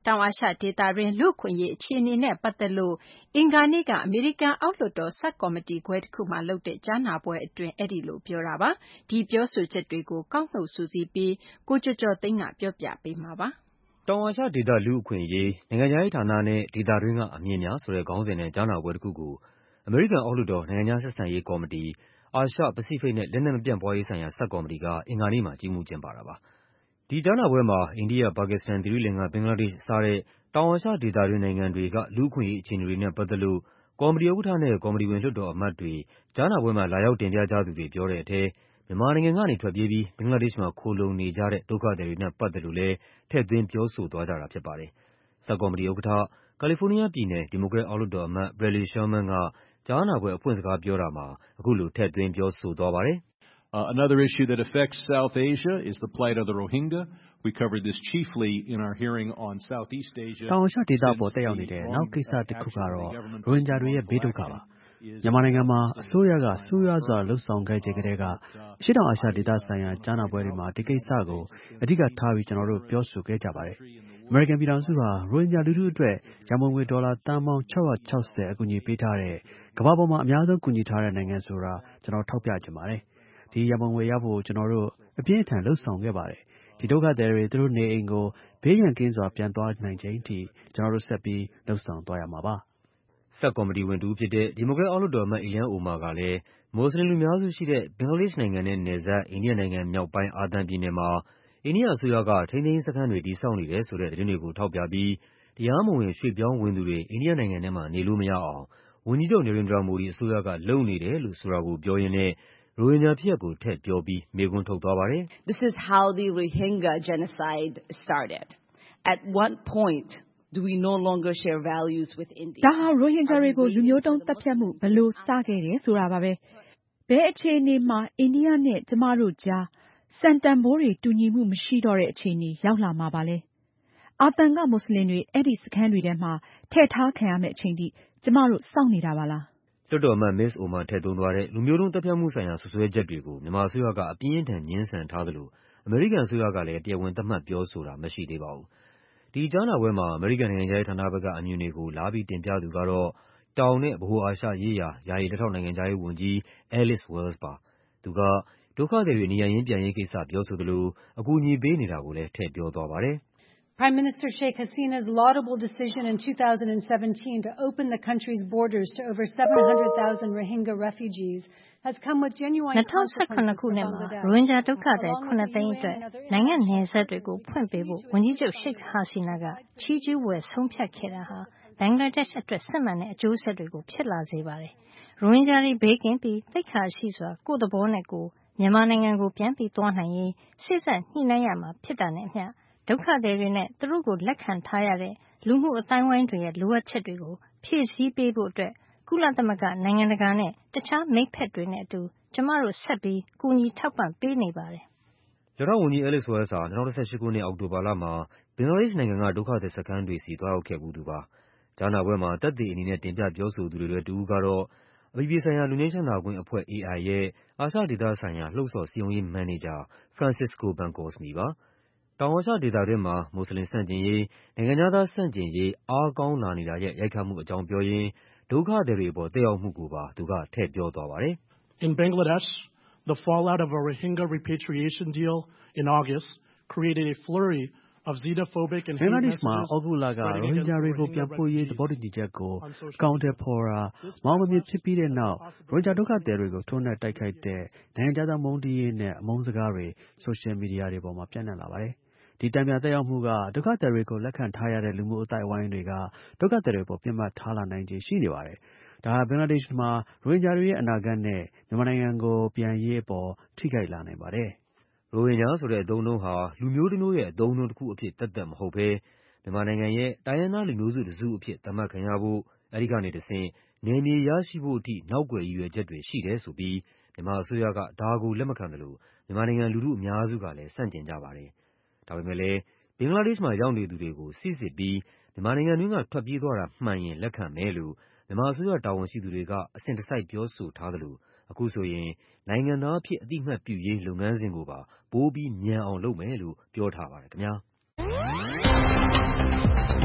S2: တောင်အာရှဒေသတွင်းလူ့အခွင့်အရေးအခြေအနေနဲ့ပတ်သက်လို့အင်္ဂါနေ့ကအမေရိကန်အောက်လွှတ်တော်ဆပ်ကော်မတီခွဲတစ်ခုမှာလုပ်တဲ့ကြားနာပွဲအတွင်းအဲ့ဒီလိုပြောတာပါ။ဒီပြောဆိုချက်တွေကိုကောက်နှုတ်စုစည်းပြီးကိုကျော်ကျော်သိန်းကပြောပြပေးမှာပါ
S10: ။တောင်အာရှဒေသလူ့အခွင့်အရေးနိုင်ငံခြားရေးဌာနနဲ့ဒေသတွင်းကအမြင်များဆိုတဲ့ခေါင်းစဉ်နဲ့ကြားနာပွဲတစ်ခုကိုအမေရိကန်အောက်လွှတ်တော်နိုင်ငံခြားဆက်ဆံရေးကော်မတီအာရှပစိဖိတ်နဲ့လက်နက်မပြန့်ပွားရေးဆိုင်ရာဆပ်ကော်မတီကအင်္ဂါနေ့မှာကြီးမှုကျင်းပတာပါ။ဒီကြားနာပွဲမှာအိန္ဒိယ၊ပါကစ္စတန်၊သီရိလင်္ကာ၊ဘင်္ဂလားဒေ့ရှ်စတဲ့တောင်အာရှဒေသတွင်းနိုင်ငံတွေကလူ့အခွင့်အရေးအခြေအနေတွေနဲ့ပတ်သက်လို့ကော်မတီဥက္ကဋ္ဌနဲ့ကော်မတီဝင်လွှတ်တော်အမတ်တွေကြားနာပွဲမှာလာရောက်တင်ပြကြသူတွေပြောတဲ့အထဲမြန်မာနိုင်ငံကနေထွက်ပြေးပြီးဘင်္ဂလားဒေ့ရှ်မှာခိုလှုံနေကြတဲ့ဒုက္ခသည်တွေနဲ့ပတ်သက်လို့လည်းထည့်သွင်းပြောဆိုသွားကြတာဖြစ်ပါတယ်။ဆပ်ကော်မတီဥက္ကဋ္ဌကာလီဖိုးနီးယားပြည်နယ်ဒီမိုကရက်အောက်လွှတ်တော်အမတ် Bradley Sherman ကကြားနာပွဲအဖွင့်စကားပြောတာမှာအခုလိုထည့်သွင်းပြောဆိုသွားပါတယ်။
S12: Another issue that affects South Asia is the plight of the Rohingya. We covered this chiefly in our hearing on Southeast Asia.
S5: တောင်အာရှဒေသပေါ်တက်ရောက်နေတဲ့နောက်ကိစ္စတစ်ခုကတော့ရိုဟင်ဂျာတွေရဲ့ဘေးဒုက္ခပါ။မြန်မာနိုင်ငံမှာအစိုးရကဆိုးရွားစွာလှုပ်ဆောင်ခဲ့ခြင်းကတည်းကအရှေ့တောင်အာရှဒေသဆိုင်ရာကြားနာပွဲတွေမှာဒီကိစ္စကိုအဓိကထားပြီးကျွန်တော်တို့ပြောဆိုခဲ့ကြပါတယ်။အမေရိကန်ပြည်ထောင်စုဟာရိုဟင်ဂျာလူထုအတွက်ရန်ပုံငွေဒေါ်လာသန်းပေါင်း660အကူအညီပေးထားတဲ့ကမ္ဘာပေါ်မှာအများဆုံးကူညီထားတဲ့နိုင်ငံဆိုတာကျွန်တော်ထောက်ပြချင်ပါတယ်။ဒီရန်ပုံငွေရဖို့ကျွန်တော်တို့အပြင်းအထန်လှုပ်ဆောင်ခဲ့ပါတယ်။ဒီဒုက္ခသည်တွေသူတို့နေအိမ်ကိုဘေးရန်ကင်းစွာပြန်သွားနိုင်ချိန်အထိကျွန်တော်တို့ဆက်ပြီးလှုပ်ဆောင်သွားရမှာပါ
S10: ။ဆပ်ကော်မတီဝင်တဦးဖြစ်တဲ့ဒီမိုကရက်အောက်လွှတ်တော်အမတ် Ilhan Omar ကလည်းမွတ်စလင်လူများစုရှိတဲ့ဘင်္ဂလားဒေ့ရှ်နိုင်ငံနဲ့နယ်စပ်အိန္ဒိယနိုင်ငံမြောက်ပိုင်းအာသမ်ပြည်နယ်မှာအိန္ဒိယအစိုးရကထိန်းသိမ်းရေးစခန်းတွေတည်ဆောက်နေတယ်ဆိုတဲ့သတင်းတွေကိုထောက်ပြပြီးတရားမဝင်ရွှေ့ပြောင်းဝင်သူတွေအိန္ဒိယနိုင်ငံထဲမှာနေလို့မရအောင်ဝန်ကြီးချုပ် Narendra Modi အစိုးရကလုပ်နေတယ်လို့ဆိုတာကိုပြောရင်းနဲ့ရိုဟင်ဂျာဖြစ်ရပ်ကိုထည့်ပြောပြီးမေးခွန်းထုတ်သွားပါတယ်
S13: ။ This is how the Rohingya genocide started. At what point do we no longer share values with India?
S8: ဒါဟာရိုဟင်ဂျာတွေကိုလူမျိုးတုံးတပ်ဖြတ်မှုဘယ်လိုစခဲ့တယ်ဆိုတာပါပဲ။ဘယ်အခြေအနေမှာအိန္ဒိယနဲ့ကျမတို့ကြားစံတန်ဖိုးတွေတူညီမှုမရှိတော့တဲ့အခြေအနေရောက်လာမှာပါလဲ။အာသမ်ကမွတ်စလင်တွေအဲ့ဒီစခန်းတွေထဲမှာထည့်ထားခံရမယ့်အချိန်ထိကျမတို့စောင့်နေတာပါလား
S10: ။လွှတ်တော်အမတ် Ms. Omar ထည့်သွင်းသွားတဲ့လူမျိုးတုံးတပ်ဖြတ်မှုဆိုင်ရာစွပ်စွဲချက်တွေကိုမြန်မာအစိုးရကအပြင်းအထန်ငြင်းဆန်ထားသလိုအမေရိကန်အစိုးရကလည်းတရားဝင်သတ်မှတ်ပြောဆိုတာမရှိသေးပါဘူး။ဒီကြားနာပွဲမှာအမေရိကန်နိုင်ငံခြားရေးဌာနဘက်ကအမြင်တွေကိုလာပြီးတင်ပြသူကတော့တောင်နဲ့ဗဟိုအာရှရေးရာယာယီလက်ထောက်နိုင်ငံခြားရေးဝန်ကြီး Alice Wells ပါ။သူကဒုက္ခသည်တွေနေရပ်ရင်းပြန်ရေးကိစ္စပြောဆိုသလိုအကူအညီပေးနေတာကိုလည်းထည့်ပြောသွားပါတယ်။
S14: Prime Minister Sheikh Hasina's laudable decision in 2017 to open the country's borders to over 700,000 Rohingya refugees has come with genuine consequences for
S3: 2019 ခုနှစ်မှာရိုဟင်ဂျာဒုက္ခသည်9သိန်းအတွက်နိုင်ငံနယ်စပ်တွေကိုဖွင့်ပေးဖို့ဝန်ကြီးချုပ် Sheikh Hasina ကချီးကျူးပွဲဆုံးဖြတ်ခဲ့တာဟာဘင်္ဂလားဒေ့ရှ်အတွက်စစ်မှန်တဲ့အကျိုးဆက်တွေကိုဖြစ်လာစေပါတယ်။ရိုဟင်ဂျာတွေဘေးကင်းပြီးသိက္ခာရှိစွာကိုယ့်သဘောနဲ့ကိုယ်မြန်မာနိုင်ငံကိုပြန်ပြီးသွားနိုင်ရေးစိစက်ညှိနှိုင်းရမှာဖြစ်တာနဲ့အမျှဒုက္ခသည်တွေနဲ့သူတို့ကိုလက်ခံထားရတဲ့လူမှုအတိုင်းဝိုင်းတွေရဲ့လိုအပ်ချက်တွေကိုဖြည့်ဆည်းပေးဖို့အတွက်ကုလသမဂ္ဂနိုင်ငံတကာနဲ့တခြားမိတ်ဖက်တွေနဲ့အတူကျမတို့ဆက်ပြီးကူညီထောက်ပံ့ပေးနေပါတယ်
S10: ။လက်ထောက်ဝန်ကြီး Alice Wells ဟာ2018ခုနှစ်အောက်တိုဘာလမှာဘင်္ဂလားဒေ့ရှ်နိုင်ငံကဒုက္ခသည်စခန်းတွေဆီသွားရောက်ခဲ့ဖူးသူပါ။ကြားနာပွဲမှာသက်သေအနေနဲ့တင်ပြပြောဆိုသူတွေတဦးကတော့အပြည်ပြည်ဆိုင်ရာလွတ်ငြိမ်းချမ်းသာခွင့်အဖွဲ့ AI ရဲ့အာရှဒေသဆိုင်ရာလှုံ့ဆော်စည်းရုံးရေးမန်နေဂျာ Francisco Bencosme ပါ။တောင်အာရှဒေသတွင်းမှာမွတ်စလင်ဆန့်ကျင်ရေး၊နိုင်ငံခြားသားဆန့်ကျင်ရေးအားကောင်းလာနေတာရဲ့ရိုက်ခတ်မှုအကြောင်းပြောရင်းဒုက္ခသည်တွေအပေါ်သက်ရောက်မှုကိုပါသူကထည့်ပြောသွားပါတယ်
S15: ။ In Bangladesh, the fallout of a Rohingya repatriation deal in August created a flurry of xenophobic and hate messages
S5: မှာဩဂုတ်လကရိုဟင်ဂျာတွေကိုပြန်ပို့ရေးသဘောတူညီချက်ကိုအကောင်အထည်ဖော်တာမောင်းမမြစ်ဖြစ်ပြီးတဲ့နောက်ရိုဟင်ဂျာဒုက္ခသည်တွေကိုထိုးနှက်တိုက်ခိုက်တဲ့နိုင်ငံခြားသားမုန်းတီးရေးနဲ့အမုန်းစကားတွေဆိုရှယ်မီဒီယာတွေပေါ်မှာပြန့်နှံ့လာပါတယ်။ဒီတံပြန်သက်ရောက်မှုကဒုက္ခသည်တွေကိုလက်ခံထားရတဲ့လူမှုအသိုက်အဝိုင်းတွေကဒုက္ခသည်တွေပေါ်ပြစ်မှတ်ထားလာနိုင်ခြေရှိနေပါတယ်။ဒါဟာဘင်္ဂလားဒေ့ရှ်မှာရိုဟင်ဂျာတွေရဲ့အနာဂတ်နဲ့မြန်မာနိုင်ငံကိုပြန်ရေးအပေါ်ထိခိုက်လာနိုင်ပါတယ်
S10: ။ရိုဟင်ဂျာဆိုတဲ့အသုံးအနှုန်းဟာလူမျိုးတစ်မျိုးရဲ့အသုံးအနှုန်းတစ်ခုအဖြစ်သက်သက်မဟုတ်ဘဲမြန်မာနိုင်ငံရဲ့တိုင်းရင်းသားလူမျိုးစုတစ်စုအဖြစ်သတ်မှတ်ခံရဖို့အဲဒီကနေတဆင့်နယ်မြေရရှိဖို့အထိနောက်ကွယ်ရည်ရွယ်ချက်တွေရှိတယ်ဆိုပြီးမြန်မာအစိုးရကဒါကိုလက်မခံသလိုမြန်မာနိုင်ငံလူထုအများစုကလည်းဆန့်ကျင်ကြပါတယ်။ဒါပေမဲ့လည်းဘင်္ဂလားဒေ့ရှ်မှာရောက်နေသူတွေကိုစိစစ်ပြီးမြန်မာနိုင်ငံတွင်းကထွက်ပြေးသွားတာမှန်ရင်လက်ခံမယ်လို့မြန်မာအစိုးရတာဝန်ရှိသူတွေကအစဉ်တစိုက်ပြောဆိုထားသလိုအခုဆိုရင်နိုင်ငံသားအဖြစ်အသိအမှတ်ပြုရေးလုပ်ငန်းစဉ်ကိုပါပိုပြီးမြန်အောင်လုပ်မယ်လို့ပြောထားပါတယ်ခင်ဗျာ။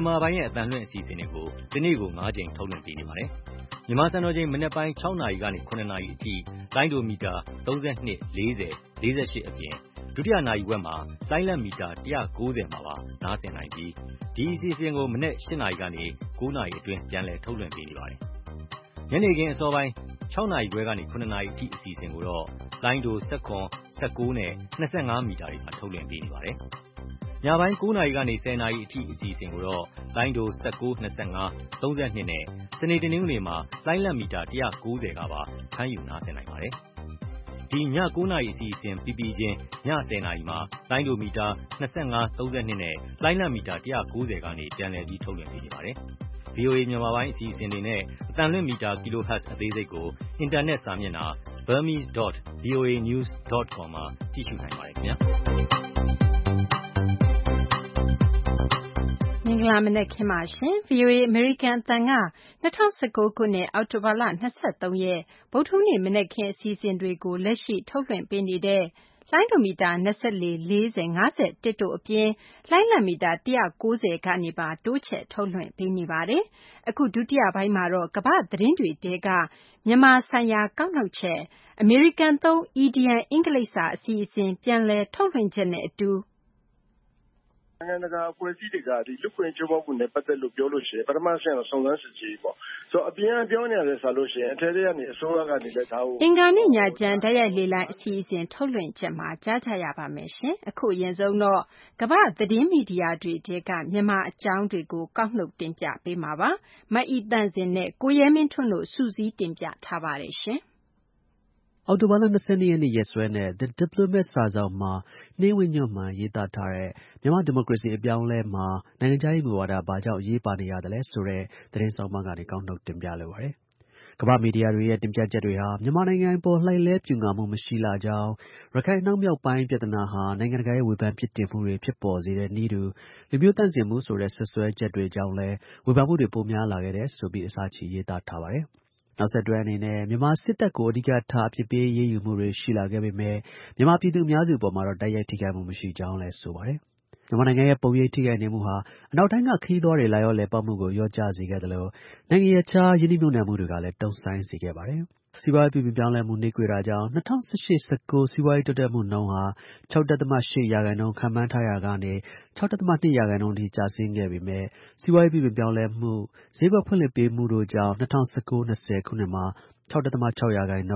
S10: မြန်မာပိုင်းရဲ့အသံလွှင့်အစီအစဉ်တွေကိုဒီနေ့ကို9 ကြိမ်ထုတ်လွှင့်ပေးနေပါတယ်။မြန်မာစံတော်ချိန်မနက်ပိုင်း6 နာရီကနေ9 နာရီအထိလိုင်းဒိုမီတာ32 40 48အပြင်ဒုတိယနာရီဝက်မှာလိုင်းလံမီတာ190မှာပါနားဆင်နိုင်ပြီးဒီအစီအစဉ်ကိုမနက်8 နာရီကနေ9 နာရီအတွင်းပြန်လည်ထုတ်လွှင့်ပေးနေပါတယ်။ညနေခင်းအစောပိုင်း6 နာရီခွဲကနေ9 နာရီအထိအစီအစဉ်ကိုတော့လိုင်းဒို19နဲ့25မီတာတွေမှာထုတ်လွှင့်ပေးနေပါတယ်။ညပိုင်း9 နာရီကနေ10 နာရီအထိအစီအစဉ်ကိုတော့လိုင်းဒို19 25 32နဲ့စနေတနင်္ဂနွေမှာလိုင်းလံမီတာ190ကပါဖမ်းယူနားဆင်နိုင်ပါတယ်။ဒီည9 နာရီအစီအစဉ်ပြီးပြီးချင်းည10 နာရီမှာလိုင်းဒိုမီတာ25 32နဲ့လိုင်းလံမီတာ190ကနေပြန်လည်ပြီးထုတ်လွှင့်ပေးနေပါတယ်။ VOA မြန်မာပိုင်းအစီအစဉ်တွေနဲ့အသံလွှင့်မီတာ kilohertz အသေးစိတ်ကိုအင်တာနက်စာမျက်နှာ burmese.voanews.com မှာကြည့်ရှုနိုင်ပါတယ်ခင်ဗျာ။
S2: မင်္ဂလာမနက်ခင်းပါရှင်။ VOA အမေရိကန်အသံက2019ခုနှစ်အောက်တိုဘာလ23ရက်ဗုဒ္ဓဟူးနေ့မနက်ခင်းအစီအစဉ်တွေကိုလက်ရှိထုတ်လွှင့်ပေးနေတဲ့လိုင်းဒိုမီတာ24 40 51တို့အပြင်လိုင်းလံမီတာ190ကနေပါတိုးချဲ့ထုတ်လွှင့်ပေးနေပါတယ်။အခုဒုတိယပိုင်းမှာတော့ကမ္ဘာသတင်းတွေတဲကမြန်မာဆိုင်ရာကောက်နှုတ်ချက်အမေရိကန်သုံး EDN အင်္ဂလိပ်စာအစီအစဉ်ပြန်လည်ထုတ်လွှင့်ချက်နဲ့အတူ
S16: နိုင်ငံတကာအဖွဲ့အစည်းတွေကဒီလူ့ခွင့်ချိုးဖောက်မှုနဲ့ပတ်သက်လို့ပြောလို့ရှိရင်ပထမဆင့်တော့စုံစမ်းစစ်ဆေးပေါ့ဆိုတော့အပြင်ပြောနေရတယ်ဆိုလို့ရှိရင်အထက်ကနေအစိုးရကနေလည်းဒါကို
S2: အင်္ဂါနေ့ညချမ်းတိုက်ရိုက်လေလိုင်းအစီအစဉ်ထုတ်လွှင့်ချက်မှာကြားကြရပါမယ်ရှင်အခုအရင်ဆုံးတော့ကမ္ဘာသတင်းမီဒီယာတွေတဲကမြန်မာအကြောင်းတွေကိုကောက်နှုတ်တင်ပြပေးမှာပါမအီတန့်စင်နဲ့ကိုရဲမင်းထွန်းတို့စူးစီးတင်ပြထားပါတယ်ရှင်
S5: အောက်တိုဘာလ22ရက်နေ့ရက်စွဲနဲ့ The Diplomat စာစောင်မှာနှင်းဝင်းညွန့်မှန်ရေးသားထားတဲ့မြန်မာဒီမိုကရေစီအပြောင်းအလဲမှာနိုင်ငံခြားရေးမူဝါဒဘာကြောင့်ရေးပါနေရတယ်ဆိုတဲ့သတင်းဆောင်မကနေကောက်နှုတ်တင်ပြလိုပါတယ်။ကမ္ဘာမီဒီယာတွေရဲ့တင်ပြချက်တွေဟာမြန်မာနိုင်ငံပေါ်လှိုက်လဲပြူငါမှုမရှိလာကြောင်းရခိုင်နောက်မြောက်ပိုင်းပြဿနာဟာနိုင်ငံတကာရဲ့ဝေဖန်ပြစ်တင်မှုတွေဖြစ်ပေါ်စေတဲ့နည်းတူလူမျိုးတန့်စင်မှုဆိုတဲ့ဆွဆွဲချက်တွေကြောင့်လဲဝေဖန်မှုတွေပိုများလာခဲ့တယ်ဆိုပြီးအစချီရေးသားထားပါတယ်။နောက်ဆက်တွဲအနေနဲ့မြန်မာစစ်တပ်ကိုအဓိကထားအဖြစ်ပေးရေးယူမှုတွေရှိလာခဲ့ပေမဲ့မြန်မာပြည်သူအများစုအပေါ်မှာတော့တိုက်ရိုက်ထိခိုက်မှုမရှိကြောင်းလဲဆိုပါတယ်။မြန်မာနိုင်ငံရဲ့ပုံရိပ်ထိခိုက်နေမှုဟာအနောက်တိုင်းကခရီးသွားတွေလာရောက်လည်ပတ်မှုကိုလျော့ကျစေခဲ့သလိုနိုင်ငံရဲ့ခြားယင်းနှိမ့်ညွတ်မှုတွေကလည်းတုံ့ဆိုင်းစေခဲ့ပါတယ်။စီးပွားရေးပြုပြင်ပြောင်းလဲမှုနှေးကွေးတာကြောင့်2018-19စီးပွားရေးတိုးတက်မှုနှုန်းဟာ 6.8% ခန့်မှန်းထားရာကနေ 6.2% ထိကျဆင်းခဲ့ပေမဲ့စီးပွားရေးပြုပြင်ပြောင်းလဲမှုဈေးကွက်ဖွင့်လှစ်ပေးမှုတို့ကြောင့်2019-20ခုနှစ်မှာ 6.6%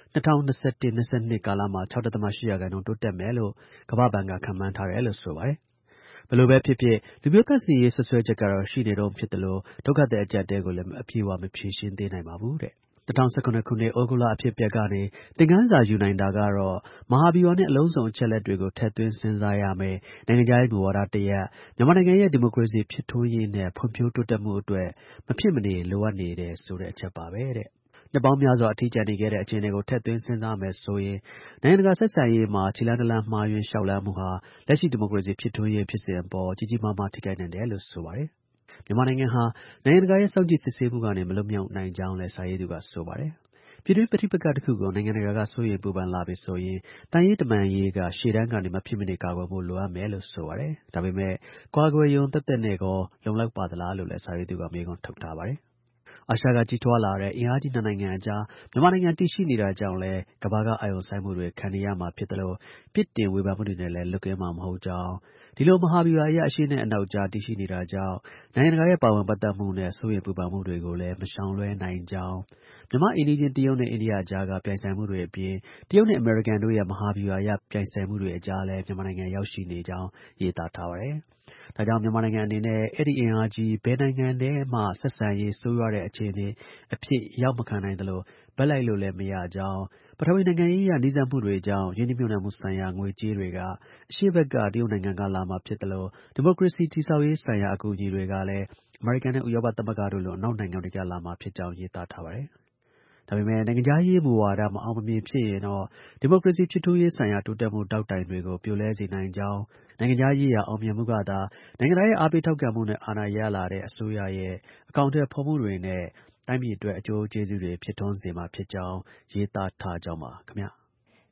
S5: 2021-22ကာလမှာ 6.8% တိုးတက်မယ်လို့ကမ္ဘာ့ဘဏ်ကခန့်မှန်းထားတယ်လို့ဆိုပါတယ်။ဘယ်လိုပဲဖြစ်ဖြစ်လူမျိုးသတ်စင်ရေးဆွဆွဲချက်ကတော့ရှိနေတော့ဖြစ်တယ်လို့ဒုက္ခသည်အကြပ်တဲကိုလည်းအပြည့်အဝမဖြေရှင်းသေးနိုင်ပါဘူးတဲ့2019ခုနှစ်ဩဂုတ်လအဖြစ်အပျက်ကနေသင်ခန်းစာယူနိုင်တာကတော့မဟာဗျူဟာနဲ့အလုံးစုံအချက်လက်တွေကိုထည့်သွင်းစဉ်းစားရမယ်နိုင်ငံခြားရေးမူဝါဒတစ်ရပ်မြန်မာနိုင်ငံရဲ့ဒီမိုကရေစီဖြစ်ထွန်းရေးနဲ့ဖွံ့ဖြိုးတိုးတက်မှုအတွက်မဖြစ်မနေလိုအပ်နေတယ်ဆိုတဲ့အချက်ပါပဲတဲ့နှစ်ပေါင်းများစွာအထီးကျန်နေခဲ့တဲ့အခြေအနေကိုထည့်သွင်းစဉ်းစားမယ်ဆိုရင်နိုင်ငံတကာဆက်ဆံရေးမှာခြေလှမ်းတစ်လှမ်းမှားယွင်းလျှောက်လမ်းမှုဟာလက်ရှိဒီမိုကရေစီဖြစ်ထွန်းရေးဖြစ်စဉ်အပေါ်ကြီးကြီးမားမားထိခိုက်နိုင်တယ်လို့ဆိုပါတယ်မြန်မာနိုင်ငံဟာနိုင်ငံတကာရဲ့စောင့်ကြည့်စစ်ဆေးမှုကနေမလွတ်မြောက်နိုင်ကြောင်းလည်းစာရေးသူကဆိုပါတယ်ပြည်တွင်းပဋိပက္ခတစ်ခုကိုနိုင်ငံတကာကစိုးရိမ်ပူပန်လာပြီဆိုရင်တန်ရေးတမန်ရေးကရှေ့တန်းကနေမဖြစ်မနေကာကွယ်ဖို့လိုအပ်မယ်လို့ဆိုပါတယ်ဒါပေမဲ့ကွာကွယ်ယုံသက်သက်နဲ့ကောလုံလောက်ပါသလားလို့လည်းစာရေးသူကမေးခွန်းထုတ်ထားပါတယ်အာရှကကြီးထွားလာတဲ့အင်အားကြီးနှစ်နိုင်ငံအကြားမြန်မာနိုင်ငံတည်ရှိနေတာကြောင့်လဲကမ္ဘာကအာရုံစိုက်မှုတွေခံနေရမှာဖြစ်တယ်လို့ပြစ်တင်ဝေဖန်မှုတွေနဲ့လည်းလွတ်ကင်းမှာမဟုတ်ကြောင်းဒီလိုမဟာဗျူဟာအရအရှေ့နဲ့အနောက်ကြားတည်ရှိနေတာကြောင့်နိုင်ငံတကာရဲ့ပါဝင်ပတ်သက်မှုနဲ့စိုးရိမ်ပူပန်မှုတွေကိုလည်းမရှောင်လွှဲနိုင်ကြောင်းမြန်မာအိန္ဒိယတရုတ်နဲ့အိန္ဒိယအကြားကပြိုင်ဆိုင်မှုတွေအပြင်တရုတ်နဲ့အမေရိကန်တို့ရဲ့မဟာဗျူဟာအရပြိုင်ဆိုင်မှုတွေအကြားလည်းမြန်မာနိုင်ငံရောက်ရှိနေကြောင်းရေးသားထားပါတယ်ဒါကြောင့်မြန်မာနိုင်ငံအနေနဲ့အဲ့ဒီအင်အားကြီးဘယ်နိုင်ငံနဲ့မှဆက်ဆံရေးဆိုးရွားတဲ့အခြေအနေအဖြစ်ရောက်မခံနိုင်သလိုဘက်လိုက်လို့လည်းမရကြောင်းပထဝီနိုင်ငံရေးအရနှီးစပ်မှုတွေကြောင့်ယင်းနှိမ့်ညွတ်မှုဆိုင်ရာငွေကြေးတွေကအရှေ့ဘက်ကတရုတ်နိုင်ငံကလာမှာဖြစ်တယ်လို့ဒီမိုကရေစီတည်ဆောက်ရေးဆိုင်ရာအကူအညီတွေကလည်းအမေရိကန်နဲ့ဥရောပသမဂ္ဂတို့လိုအနောက်နိုင်ငံတွေကလာမှာဖြစ်ကြောင်းရေးသားထားပါတယ်ဒါပေမဲ့နိုင်ငံခြားရေးမူဝါဒမအောင်မမြင်ဖြစ်ရင်တော့ဒီမိုကရေစီဖြစ်ထွန်းရေးဆိုင်ရာတိုးတက်မှုတောက်တိုင်တွေကိုပြိုလဲစေနိုင်ကြောင်းနိုင်ငံခြားရေးရာအောင်မြင်မှုကသာနိုင်ငံသားရဲ့အားပေးထောက်ခံမှုနဲ့အာဏာရလာတဲ့အစိုးရရဲ့အကောင့်ထဲဖော်မှုတွေနဲ့တိုင်းပြည်အတွက်အကျိုးကျေးဇူးတွေဖြစ်ထွန်းစေမှာဖြစ်ကြောင်းရေးသားထားကြောင်းပါခင်ဗျ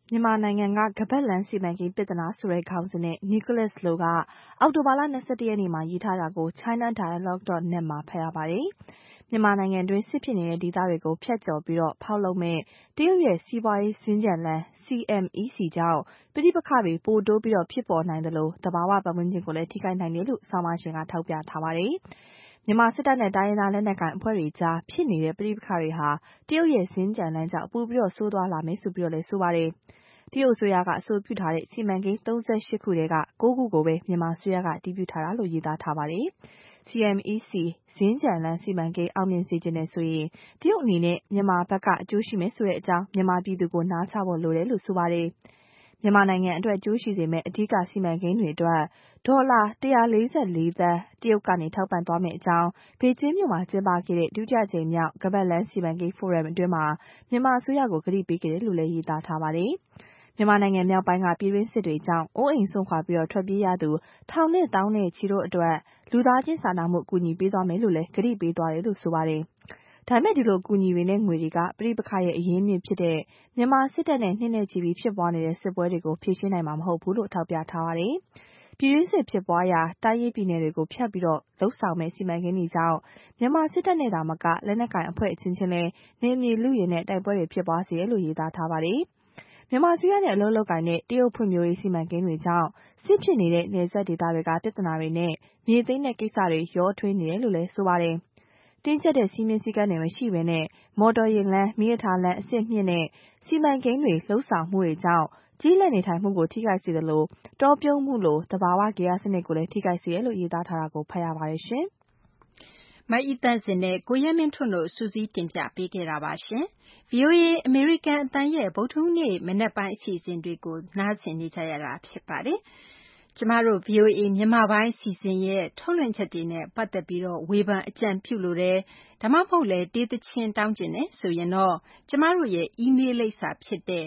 S6: မြန်မာနိုင်ငံကကပတ်လန်းစီမံကိန်းပြဿနာဆိုတဲ့ခေါင်းစဉ်နဲ့ Nicholas Low ကအောက်တိုဘာလ21ရက်နေ့မှာရေးထားတာကို ChinaDialogue.net မှာဖတ်ရပါတယ်။မြန်မာနိုင်ငံတွင်းစစ်ဖြစ်နေတဲ့ဒေသတွေကိုဖျက်ကျော်ပြီးဖောက်လုပ်မဲ့တရုတ်ရဲ့စီးပွားရေးစင်ကြံလန်း CMEC ကြောင့်ပဋိပက္ခတွေပိုတိုးပြီးဖြစ်ပေါ်နိုင်တယ်လို့သဘာဝပတ်ဝန်းကျင်ကိုလည်းထိခိုက်နိုင်တယ်လို့ဆောင်းပါးရှင်ကထောက်ပြထားပါတယ်။မြန်မာစစ်တပ်နဲ့တိုင်းရင်းသားလက်နက်ကိုင်အဖွဲ့တွေကြားဖြစ်နေတဲ့ပဋိပက္ခတွေဟာတရုတ်ရဲ့စင်ကြံလန်းကြောင့်ပိုပြီးဆိုးသွားလာမယ်ဆိုပြီးလည်းဆိုပါတယ်။တရုတ်အစိုးရကအဆိုပြုထားတဲ့စီမံကိန်း38ခုထဲက9ခုကိုပဲမြန်မာအစိုးရကအတည်ပြုထားတာလို့ရေးသားထားပါတယ်။ CMEC စင်ကြံလန်းစီမံကိန်းအောင်မြင်စေချင်တယ်ဆိုရင်တရုတ်အနေနဲ့မြန်မာဘက်ကအကျိုးရှိမယ်ဆိုတဲ့အကြောင်းမြန်မာပြည်သူကိုနားချဖို့လိုတယ်လို့ဆိုပါတယ်။မြန်မာနိုင်ငံအတွက်အကျိုးရှိစေမယ့်အဓိကစီမံကိန်းတွေအတွက်ဒေါ်လာ144သန်းတရုတ်ကနေထောက်ပံ့သွားမယ့်အကြောင်းဘေကျင်းမြို့မှာကျင်းပခဲ့တဲ့ဒုတိယကြိမ်မြောက်ကမ္ဘာ့လမ်းစီမံကိန်းဖိုရမ်အတွင်းမှာမြန်မာအစိုးရကိုကတိပေးခဲ့တယ်လို့လည်းရေးသားထားပါတယ်။မြန်မာနိုင်ငံမြောက်ပိုင်းကပြည်တွင်းစစ်တွေကြောင့်အိုးအိမ်စွန့်ခွာပြီးထွက်ပြေးရသူထောင်နဲ့သောင်းနဲ့ချီတို့အတွက်လူသားချင်းစာနာမှုအကူအညီပေးသွားမယ်လို့လည်းကတိပေးသွားတယ်လို့ဆိုပါတယ်။ဒါပေမဲ့ဒီလိုကူညီတွေနဲ့ငွေတွေကပဋိပက္ခရဲ့အရင်းအမြစ်ဖြစ်တဲ့မြန်မာစစ်တပ်နဲ့နှစ်နဲ့ချီပြီးဖြစ်ပွားနေတဲ့စစ်ပွဲတွေကိုဖြေရှင်းနိုင်မှာမဟုတ်ဘူးလို့ထောက်ပြထားပါတယ်။ပြည်တွင်းစစ်ဖြစ်ပွားရာတိုင်းရင်းပြည်နယ်တွေကိုဖြတ်ပြီးလှုပ်ဆောင်မဲ့စီမံကိန်းတွေကြောင့်မြန်မာစစ်တပ်နဲ့တာမကလက်နက်ကိုင်အဖွဲ့အချင်းချင်းလည်းနေမြေလူရင်းနဲ့တိုက်ပွဲတွေဖြစ်ပွားစေတယ်လို့ရေးသားထားပါတယ်။မြန်မာအစိုးရနဲ့အလုပ်လုပ်ကိုင်တဲ့တရုတ်ဖွံ့ဖြိုးရေးစီမံကိန်းတွေကြောင့်စစ်ဖြစ်နေတဲ့နယ်စပ်ဒေသတွေကပြဿနာတွေနဲ့မြေသိမ်းတဲ့ကိစ္စတွေရောထွေးနေတယ်လို့လည်းဆိုပါတယ်။တင်းကျပ်တဲ့စည်းမျဉ်းစည်းကမ်းတွေမရှိဘဲနဲ့မော်တော်ယာဉ်လမ်းမီးရထားလမ်းအဆင့်မြင့်တဲ့စီမံကိန်းတွေလှုပ်ဆောင်မှုတွေကြောင့်ကြီးလက်နေထိုင်မှုကိုထိခိုက်စေသလိုတောပြုံးမှုလိုသဘာဝဂေဟစနစ်ကိုလည်းထိခိုက်စေတယ်လို့ရေးသားထားတာကိုဖတ်ရပါတယ်ရှင်
S2: ။မအီသန့်စင်နဲ့ကိုရဲမင်းထွန်းတို့စူးစီးတင်ပြပေးခဲ့တာပါရှင်။ VOA အမေရိကန်အသံရဲ့ဗုဒ္ဓဟူးနေ့မနက်ပိုင်းအစီအစဉ်တွေကိုနားဆင်နေကြရတာဖြစ်ပါတယ်။ကျမတို့ VOA မြန်မာပိုင်းအစီအစဉ်ရဲ့ထုတ်လွှင့်ချက်တွေနဲ့ပတ်သက်ပြီးဝေဖန်အကြံပြုလိုတယ်ဒါမှမဟုတ်လည်းတေးသချင်းတောင်းကျင်တယ်ဆိုရင်တော့ကျမတို့ရဲ့ email လိပ်စာဖြစ်တဲ့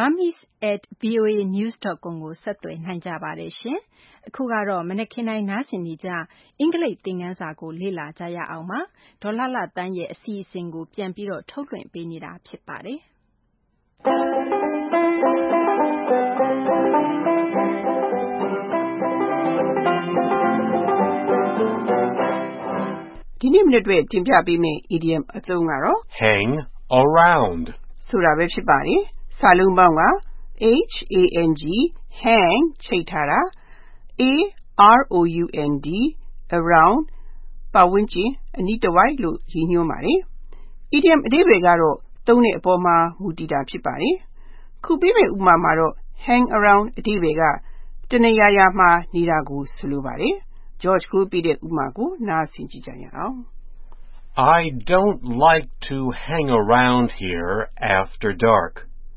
S2: burmese@voanews.com ကိုဆက်သွယ်နိုင်ကြပါတယ်ရှင်။အခုကတော့မနက်ခင်းတိုင်းနားဆင်နေကြအင်္ဂလိပ်သင်ခန်းစာကိုလေ့လာကြရအောင်ပါ။ဒေါ်လှသန်းရဲ့အစီအစဉ်ကိုပြန်ပြီးထုတ်လွှင့်ပေးနေတာဖြစ်ပါတယ်။
S17: ဒီနေ့မနေ့အတွက်တင်ပြပေးမယ့် idiom အသုံးကတော့
S1: hang around
S17: ဆိုတာပဲဖြစ်ပါတယ်။စာလုံးပေါင်းက hang hang ချိတ်ထားတာ around around ပတ်ဝန်းကျင်အနီးတစ်ဝိုက်လို့ရည်ညွှန်းပါတယ်။ idiom အဓိပ္ပာယ်ကတော့သုံးတဲ့အပေါ်မှာမူတည်တာဖြစ်ပါတယ်။ခုပေးမယ့်ဥပမာမှာတော့ hang around အဓိပ္ပာယ်ကတနေရာရာမှာနေတာကိုဆိုလိုပါတယ်။ George ကိုပေးတဲ့ဥပမာကိုနားဆင်ကြည့်ကြရအောင်။
S1: I don't like to hang around here after dark.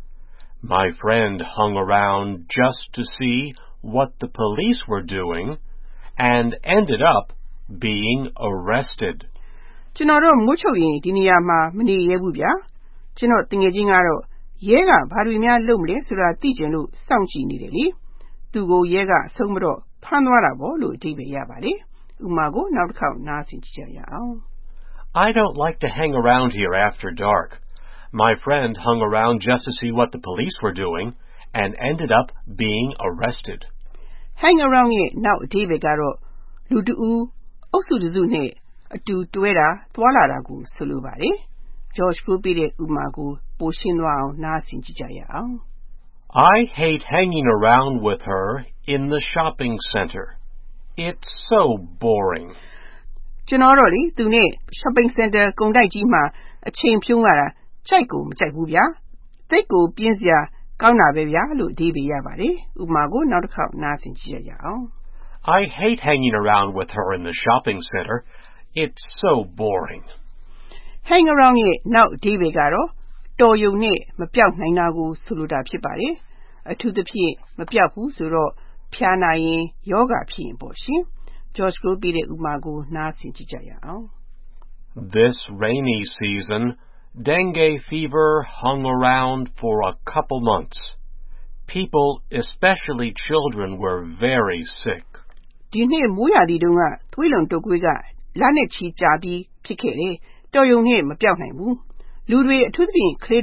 S1: My friend hung around just to see what the police were doing and ended up being arrested.
S17: ကျွန်တော်တော့မိုးချုပ်ရင်ဒီနေရာမှာမနေရဘူးဗျာ။ကျွန်တော်တငယ်ချင်းကတော့ရဲကဘာတွေများလုပ်မလဲဆိုတာသိချင်လို့စောင့်ကြည့်နေတယ်လေ။သူကိုရဲကဆုံးမတော့ဖမ်းသွားတာပေါ့လို့အဓိပ္ပာယ်ရပါတယ်။ဥပမာကိုနောက်တစ်ခေါက်နားဆင်ကြည့်ကြရအောင်။
S1: I don't like to hang around here after dark. My friend hung around just to see what the police were doing and ended up being arrested.
S17: Hang around ရဲ့နောက်အဓိပ္ပာယ်ကတော့လူတဦးအုပ်စုတစုနဲ့အတူတွဲတာသွားလာတာကိုဆိုလိုပါတယ်။ George ကိုပေးတဲ့ဥပမာကိုပိုရှင်းသွားအောင်နားဆင်ကြည့်ကြရအောင်။
S1: I hate hanging around with her in the shopping center. It's so boring.
S17: ကျွန်တော်တော့လေသူနဲ့ shopping center ကုန်တိုက်ကြီးမှာအချိန်ဖြုံးရတာကြိုက်ကိုမကြိုက်ဘူးဗျာ။သိပ်ကိုပြင်းစရာကောင်းတာပဲဗျာလို့အဓိပ္ပာယ်ရပါတယ်။ဥပမာကိုနောက်တစ်ခေါက်နားဆင်ကြည့်ရအောင်။
S1: I hate hanging around with her in the shopping center. It's so boring.
S17: Hang around ရဲ့နောက်အဓိပ္ပာယ်ကတော့တော်ရုံနဲ့မပြောက်နိုင်တာကိုဆိုလိုတာဖြစ်ပါတယ်။အထူးသဖြင့်မပြောက်ဘူးဆိုတော့ဖျားနာရင်ယောဂဖြစ်ရင်ပေါ့ရှင်။ George ကိုပေးတဲ့ဥပမာကိုနားဆင်ကြည့်ကြရအောင်။
S1: This rainy season, dengue fever hung around for a couple months. People, especially children, were very sick.
S17: ဒီနှစ်မိုးရာသီတုန်းကသွေးလွန်တုပ်ကွေးကလနဲ့ချီကြာပြီးဖြစ်ခဲ့တယ်။တော်ရုံနဲ့မပြောက်နိုင်ဘူး။လူတွေအထူးသဖြင့်ကလေးတွေ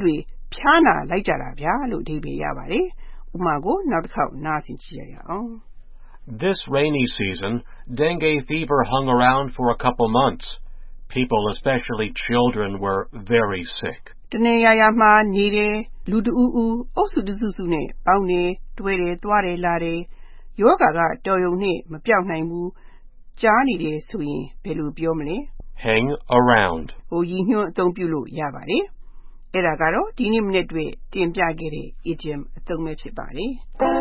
S17: ဖျားနာလိုက်ကြတာဗျာလို့အဓိပ္ပာယ်ရပါတယ်။ဥပမာကိုနောက်တစ်ခေါက်နားဆင်ကြည့်ရအောင်
S1: This rainy season, dengue fever hung around for a couple months. People, especially children, were very sick.
S17: တနေရာရာမှာနေတယ်လူတဦးဦးအုပ်စုတစုစုနဲ့ပေါင်းနေတွေ့တယ်သွားတယ်လာတယ်ယောဂါကတော်ရုံနဲ့မပြောက်နိုင်ဘူးကြားနေတယ်ဆိုရင်ဘယ်လိုပြောမလဲ
S1: Hang around.
S17: ဟိုရည်ညွှန်းအသုံးပြုလို့ရပါတယ်အဲ့ဒါကတော့ဒီနေ့မနေ့တွေ့တင်ပြခဲ့တဲ့ idiom အသုံးပဲဖြစ်ပါတယ်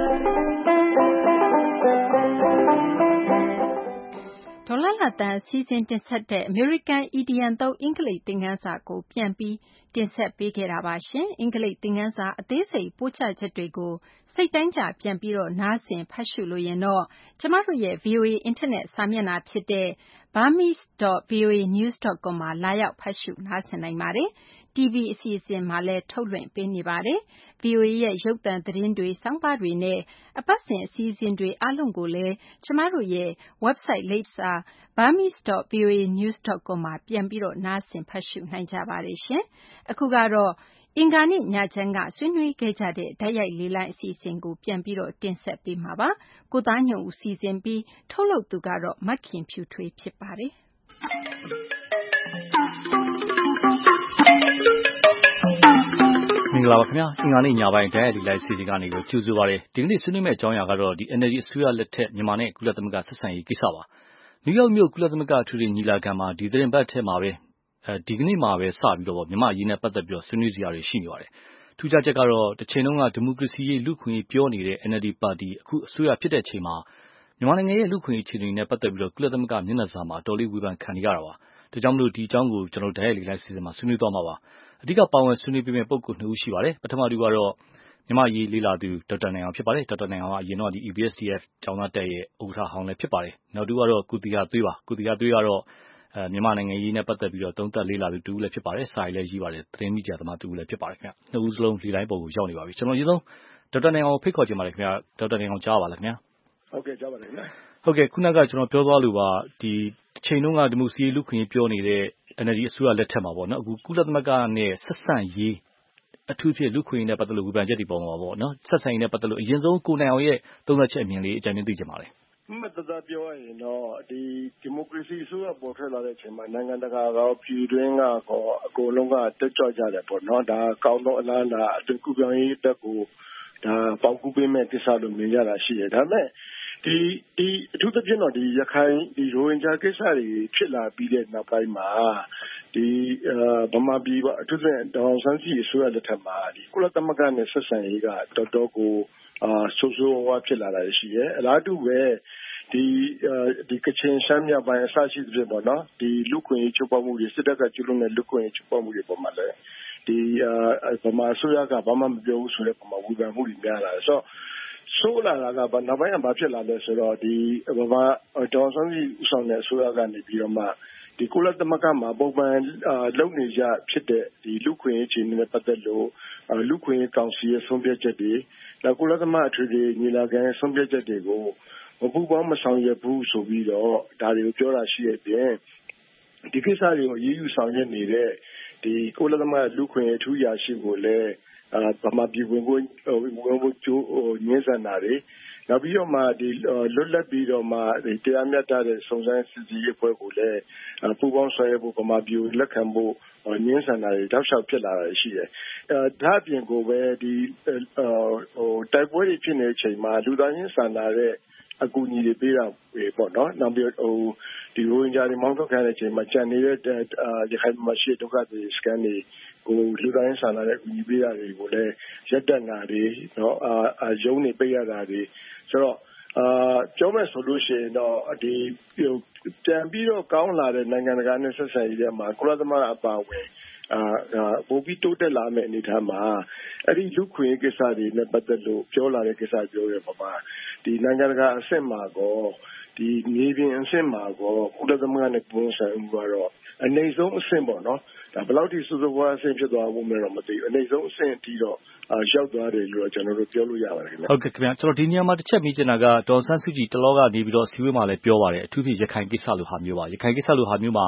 S2: ဒေါ်လာလာတန်စီစဉ်တင်ဆက်တဲ့ American Idiom သုံးအင်္ဂလိပ်သင်ခန်းစာကိုပြန်ပြီးတင်ဆက်ပေးခဲ့တာပါရှင်။အင်္ဂလိပ်သင်ခန်းစာအသေးစိတ်ပို့ချချက်တွေကိုစိတ်တိုင်းကြပြန်ပြီးတော့နားဆင်ဖတ်ရှုလို့ရင်တော့ကျမတို့ရဲ့ VOA အင်တာနက်စာမျက်နှာဖြစ်တဲ့ burmese.voanews.com မှာလာရောက်ဖတ်ရှုနားဆင်နိုင်ပါတယ်။ TV အစီအစဉ်မှာလည်းထုတ်လွှင့်ပေးနေပါတယ်။ VOA ရဲ့ရုပ်သံသတင်းတွေ၊ဆောင်းပါးတွေနဲ့အပတ်စဉ်အစီအစဉ်တွေအားလုံးကိုလည်းကျမတို့ရဲ့ website လိပ်စာ burmese.voanews.com မှာပြန်ပြီးတော့နားဆင်ဖတ်ရှုနိုင်ကြပါတယ်ရှင်။အခုကတော့အင်္ဂါနေ့ညချမ်းကဆွေးနွေးခဲ့ကြတဲ့ဓာတ်ရိုက်လေလံအစီအစဉ်ကိုပြန်ပြီးတော့တင်ဆက်ပေးမှာပါ။ကိုသားညွန့်ဦးစီစဉ်ပြီးထုတ်လုပ်သူကတော့မခင်ဖြူထွေးဖြစ်ပါတယ်။
S18: မင်္ဂလာပါခင်ဗျာအင်္ဂါနေ့ညပိုင်းဓာတ်ရိုက်လေလံအစီအစဉ်ကနေကြိုဆိုပါရစေဒီကနေ့ဆွေးနွေးမယ့်အကြောင်းအရာကတော့ဒီ NLD အစိုးရလက်ထက်မြန်မာနဲ့ကုလသမဂ္ဂဆက်ဆံရေးကိစ္စပါနယူးယောက်မြို့ကုလသမဂ္ဂအထွေထွေညီလာခံမှာဒီသတင်းပတ်ထဲမှာပဲဒီကနေ့မှာပဲစပြီးတော့မြန်မာအရေးနဲ့ပတ်သက်ပြီးဆွေးနွေးစရာတွေရှိနေပါတယ်ထူးခြားချက်ကတော့တစ်ချိန်လုံးကဒီမိုကရေစီရေးလူ့ခွင့်ရေးပြောနေတဲ့ NLD ပါတီအခုအစိုးရဖြစ်တဲ့ချိန်မှာမြန်မာနိုင်ငံရဲ့လူ့ခွင့်ရေးအခြေအနေနဲ့ပတ်သက်ပြီးကုလသမဂ္ဂမျက်နှာစာမှာတော်လေးဝေဖန်ခံနေရတာပါဒါကြောင့်မလို့ဒီအကြောင်းကိုကျွန်တော်ဓာတ်ရိုက်လေလံအစီအစဉ်မှာဆွေးနွေးသွားမှာပါအဓိကပါဝင်ဆွေးနွေးပေးမယ့်ပုဂ္ဂိုလ်2ဦးရှိပါတယ်ပထမတူကတော့မြန်မာရေးလေ့လာသူဒေါက်တာနိုင်အောင်ဖြစ်ပါတယ်ဒေါက်တာနိုင်အောင်ကအရင်တော့ဒီ EBSDF ကျောင်းသားတက်ရဲ့ဥက္ကဋ္ဌဟောင်းလည်းဖြစ်ပါတယ်နောက်တူကတော့ကုသီဟသွေးပါကုသီဟသွေးကတော့မြန်မာနိုင်ငံရေးနဲ့ပတ်သက်ပြီးတော့သုံးသပ်လေ့လာသူတူလည်းဖြစ်ပါတယ်စာရေးလည်းရေးပါတယ်သတင်းမီဒီယာသမားတူလည်းဖြစ်ပါတယ်ခင်ဗျနှစ်ဦးစလုံးလေလိုင်းပေါ်ကိုရောက်နေပါပြီကျွန်တော်အရင်ဆုံးဒေါက်တာနိုင်အောင်ဖိတ်ခေါ်ချင်ပါတယ်ခင်ဗျဒေါက်တာနိုင်အောင်ကြားပါလားခင်ဗျ
S16: ဟုတ်ကဲ့ကြားပါတယ်ခင်ဗျ
S18: ဟုတ်ကဲ့ခုနကကျွန်တော်ပြောသွားလို့ပါဒီတစ်ချိန်လုံးကဒီမိုကရေစီလူ့ခွင့်ရေးပြောနေတဲ့ NLD အစိုးရလက်ထက်မှာပေါ့နော်အခုကုလသမဂ္ဂနဲ့ဆက်ဆံရေးအထူးဖြင့်လူ့ခွင့်ရေးနဲ့ပတ်သက်လို့ဝေဖန်ချက်တွေပေါ်မှာပေါ့နော်ဆက်ဆံရေးနဲ့ပတ်သက်လို့အရင်ဆုံးကိုနိုင်အောင်ရဲ့သုံးသပ်ချက်အမြင်လေးအကြံဉာဏ်သိချင်ပါတယ်
S16: မှတ်သားပြောရရင်တော့ဒီမိုကရေစီအစိုးရပေါ်ထွက်လာတဲ့အချိန်မှာနိုင်ငံတကာကပြည်တွင်းကအကုန်လုံးကတက်ကြွကြတယ်ပေါ့နော်ဒါကောင်းသောအလားအလာအတူကူပြောင်းရေးတက်ကိုဒါပေါက်ကူးပေးမဲ့ကိစ္စလို့မြင်ကြတာရှိတယ်ဒါပေမဲ့ဒီအထူးသဖြင့်တော့ဒီရခိုင်ဒီရိုဟင်ဂျာကိစ္စတွေဖြစ်လာပြီးတဲ့နောက်ပိုင်းမှာဒီဗမာပြည်ကအထူးသဖြင့်ဒေါ်အောင်ဆန်းစုကြည်အစိုးရလက်ထက်မှာဒီကုလသမဂ္ဂနဲ့ဆက်ဆံရေးကတော်တော်ကိုဆိုးဆိုးဝါးဖြစ်လာတာရှိတယ်အလားတူပဲဒီကချင်ရှမ်းမြောက်ပိုင်းအစရှိသဖြင့်ပေါ့နော်ဒီလူခွင့်ရေးချုပ်ပေါက်မှုတွေစစ်တပ်ကကျူးလွန်တဲ့လူခွင့်ရေးချုပ်ပေါက်မှုတွေပေါ်မှာလည်းဒီဗမာအစိုးရကဘာမှမပြောဘူးဆိုတဲ့ပုံမှာဝေဖန်မှုတွေများလာတယ်ဆိုတော့ဆိုးလာတာကနောက်ပိုင်းကဘာဖြစ်လာလဲဆိုတော့ဒီဗမာဒေါ်ဆန်းစုကြည်ဦးဆောင်တဲ့အစိုးရကနေပြီးတော့မှဒီကုလသမဂ္ဂမှာပုံမှန်လုပ်နေကြဖြစ်တဲ့ဒီလူခွင့်ရေးခြေအနေနဲ့ပတ်သက်လို့လူခွင့်ရေးကောင်စီရဲ့ဆုံးဖြတ်ချက်တွေနောက်ကုလသမဂ္ဂအထွေထွေညီလာခံရဲ့ဆုံးဖြတ်ချက်တွေကိုမပူပေါင်းမဆောင်ရွက်ဘူးဆိုပြီးတော့ဒါတွေကိုပြောတာရှိတဲ့ပြင်ဒီကိစ္စတွေကိုအရေးယူဆောင်ရွက်နေတဲ့ဒီကုလသမဂ္ဂလူခွင့်ရေးအထူးရာရှိကိုလည်းဗမာပြည်ဝင်ဖို့ကျိုးညှင်းဆန်တာတွေနောက်ပြီးတော့မှဒီလွတ်လပ်ပြီးတော့မှတရားမျှတတဲ့စုံစမ်းစစ်ဆေးရေးအဖွဲ့ကိုလည်းပူးပေါင်းဆောင်ရွက်ဖို့ဗမာပြည်ကိုလက်ခံဖို့ညှင်းဆန်တာတွေတောက်လျှောက်ဖြစ်လာတာရှိတယ်ဒါအပြင်ကိုပဲဒီတိုက်ပွဲတွေဖြစ်နေတဲ့အချိန်မှာလူသားချင်းစာနာတဲ့အကူအညီတွေပေးတာပေါ့နော်နောက်ပြီးဒီရိုဟင်ဂျာတွေမောင်းထုတ်ခံတဲ့အချိန်မှာကြံနေတဲ့ရခိုင်မှာရှိတဲ့ဒုက္ခသည်စကန်တွေကိုလူသားချင်းစာနာတဲ့အကူအညီပေးတာတွေကိုလည်းရပ်တန့်တာတွေနော်ရုံးနေပိတ်ရတာတွေဆိုတော့ပြောမယ်ဆိုလို့ရှိရင်တော့ဒီပြန်ပြီးတော့ကောင်းလာတဲ့နိုင်ငံတကာနဲ့ဆက်ဆံရေးတွေမှာကုလသမဂ္ဂအပါအဝင်ပိုပြီးတိုးတက်လာမယ့်အနေအထားမှာအဲ့ဒီလူခွင့်ကိစ္စတွေနဲ့ပတ်သက်လို့ပြောလာတဲ့ကိစ္စပြောရပါမှာဒီနိုင်ငံတကာအဆင့်မှာကောဒီမြေပြင်အဆင့်မှာကောကုလသမဂ္ဂနဲ့ပုံစံဥကတော့အနေဆုံးအဆင့်ပေါ့နော်ဒါဘယ်လောက်ထိစိုးစိုးဝါးအဆင့်ဖြစ်သွားဖို့မလဲတော့မသိဘူးအနေဆုံးအဆင့်အထိတော့ရောက်သွားတယ်လို့ကျွန်တော်တို့ပြောလို့ရပါတယ်ခင်ဗျ
S18: ဟုတ်ကဲ့ခင်ဗျကျွန်တော်ဒီနေရာမှာတစ်ချက်မေးချင်တာကဒေါ်ဆန်းစုကြည်တလောကနေပြီးတော့စီဝေးမှာလည်းပြောပါတယ်အထူးဖြင့်ရခိုင်ကိစ္စလိုဟာမျိုးပါရခိုင်ကိစ္စလိုဟာမျိုးမှာ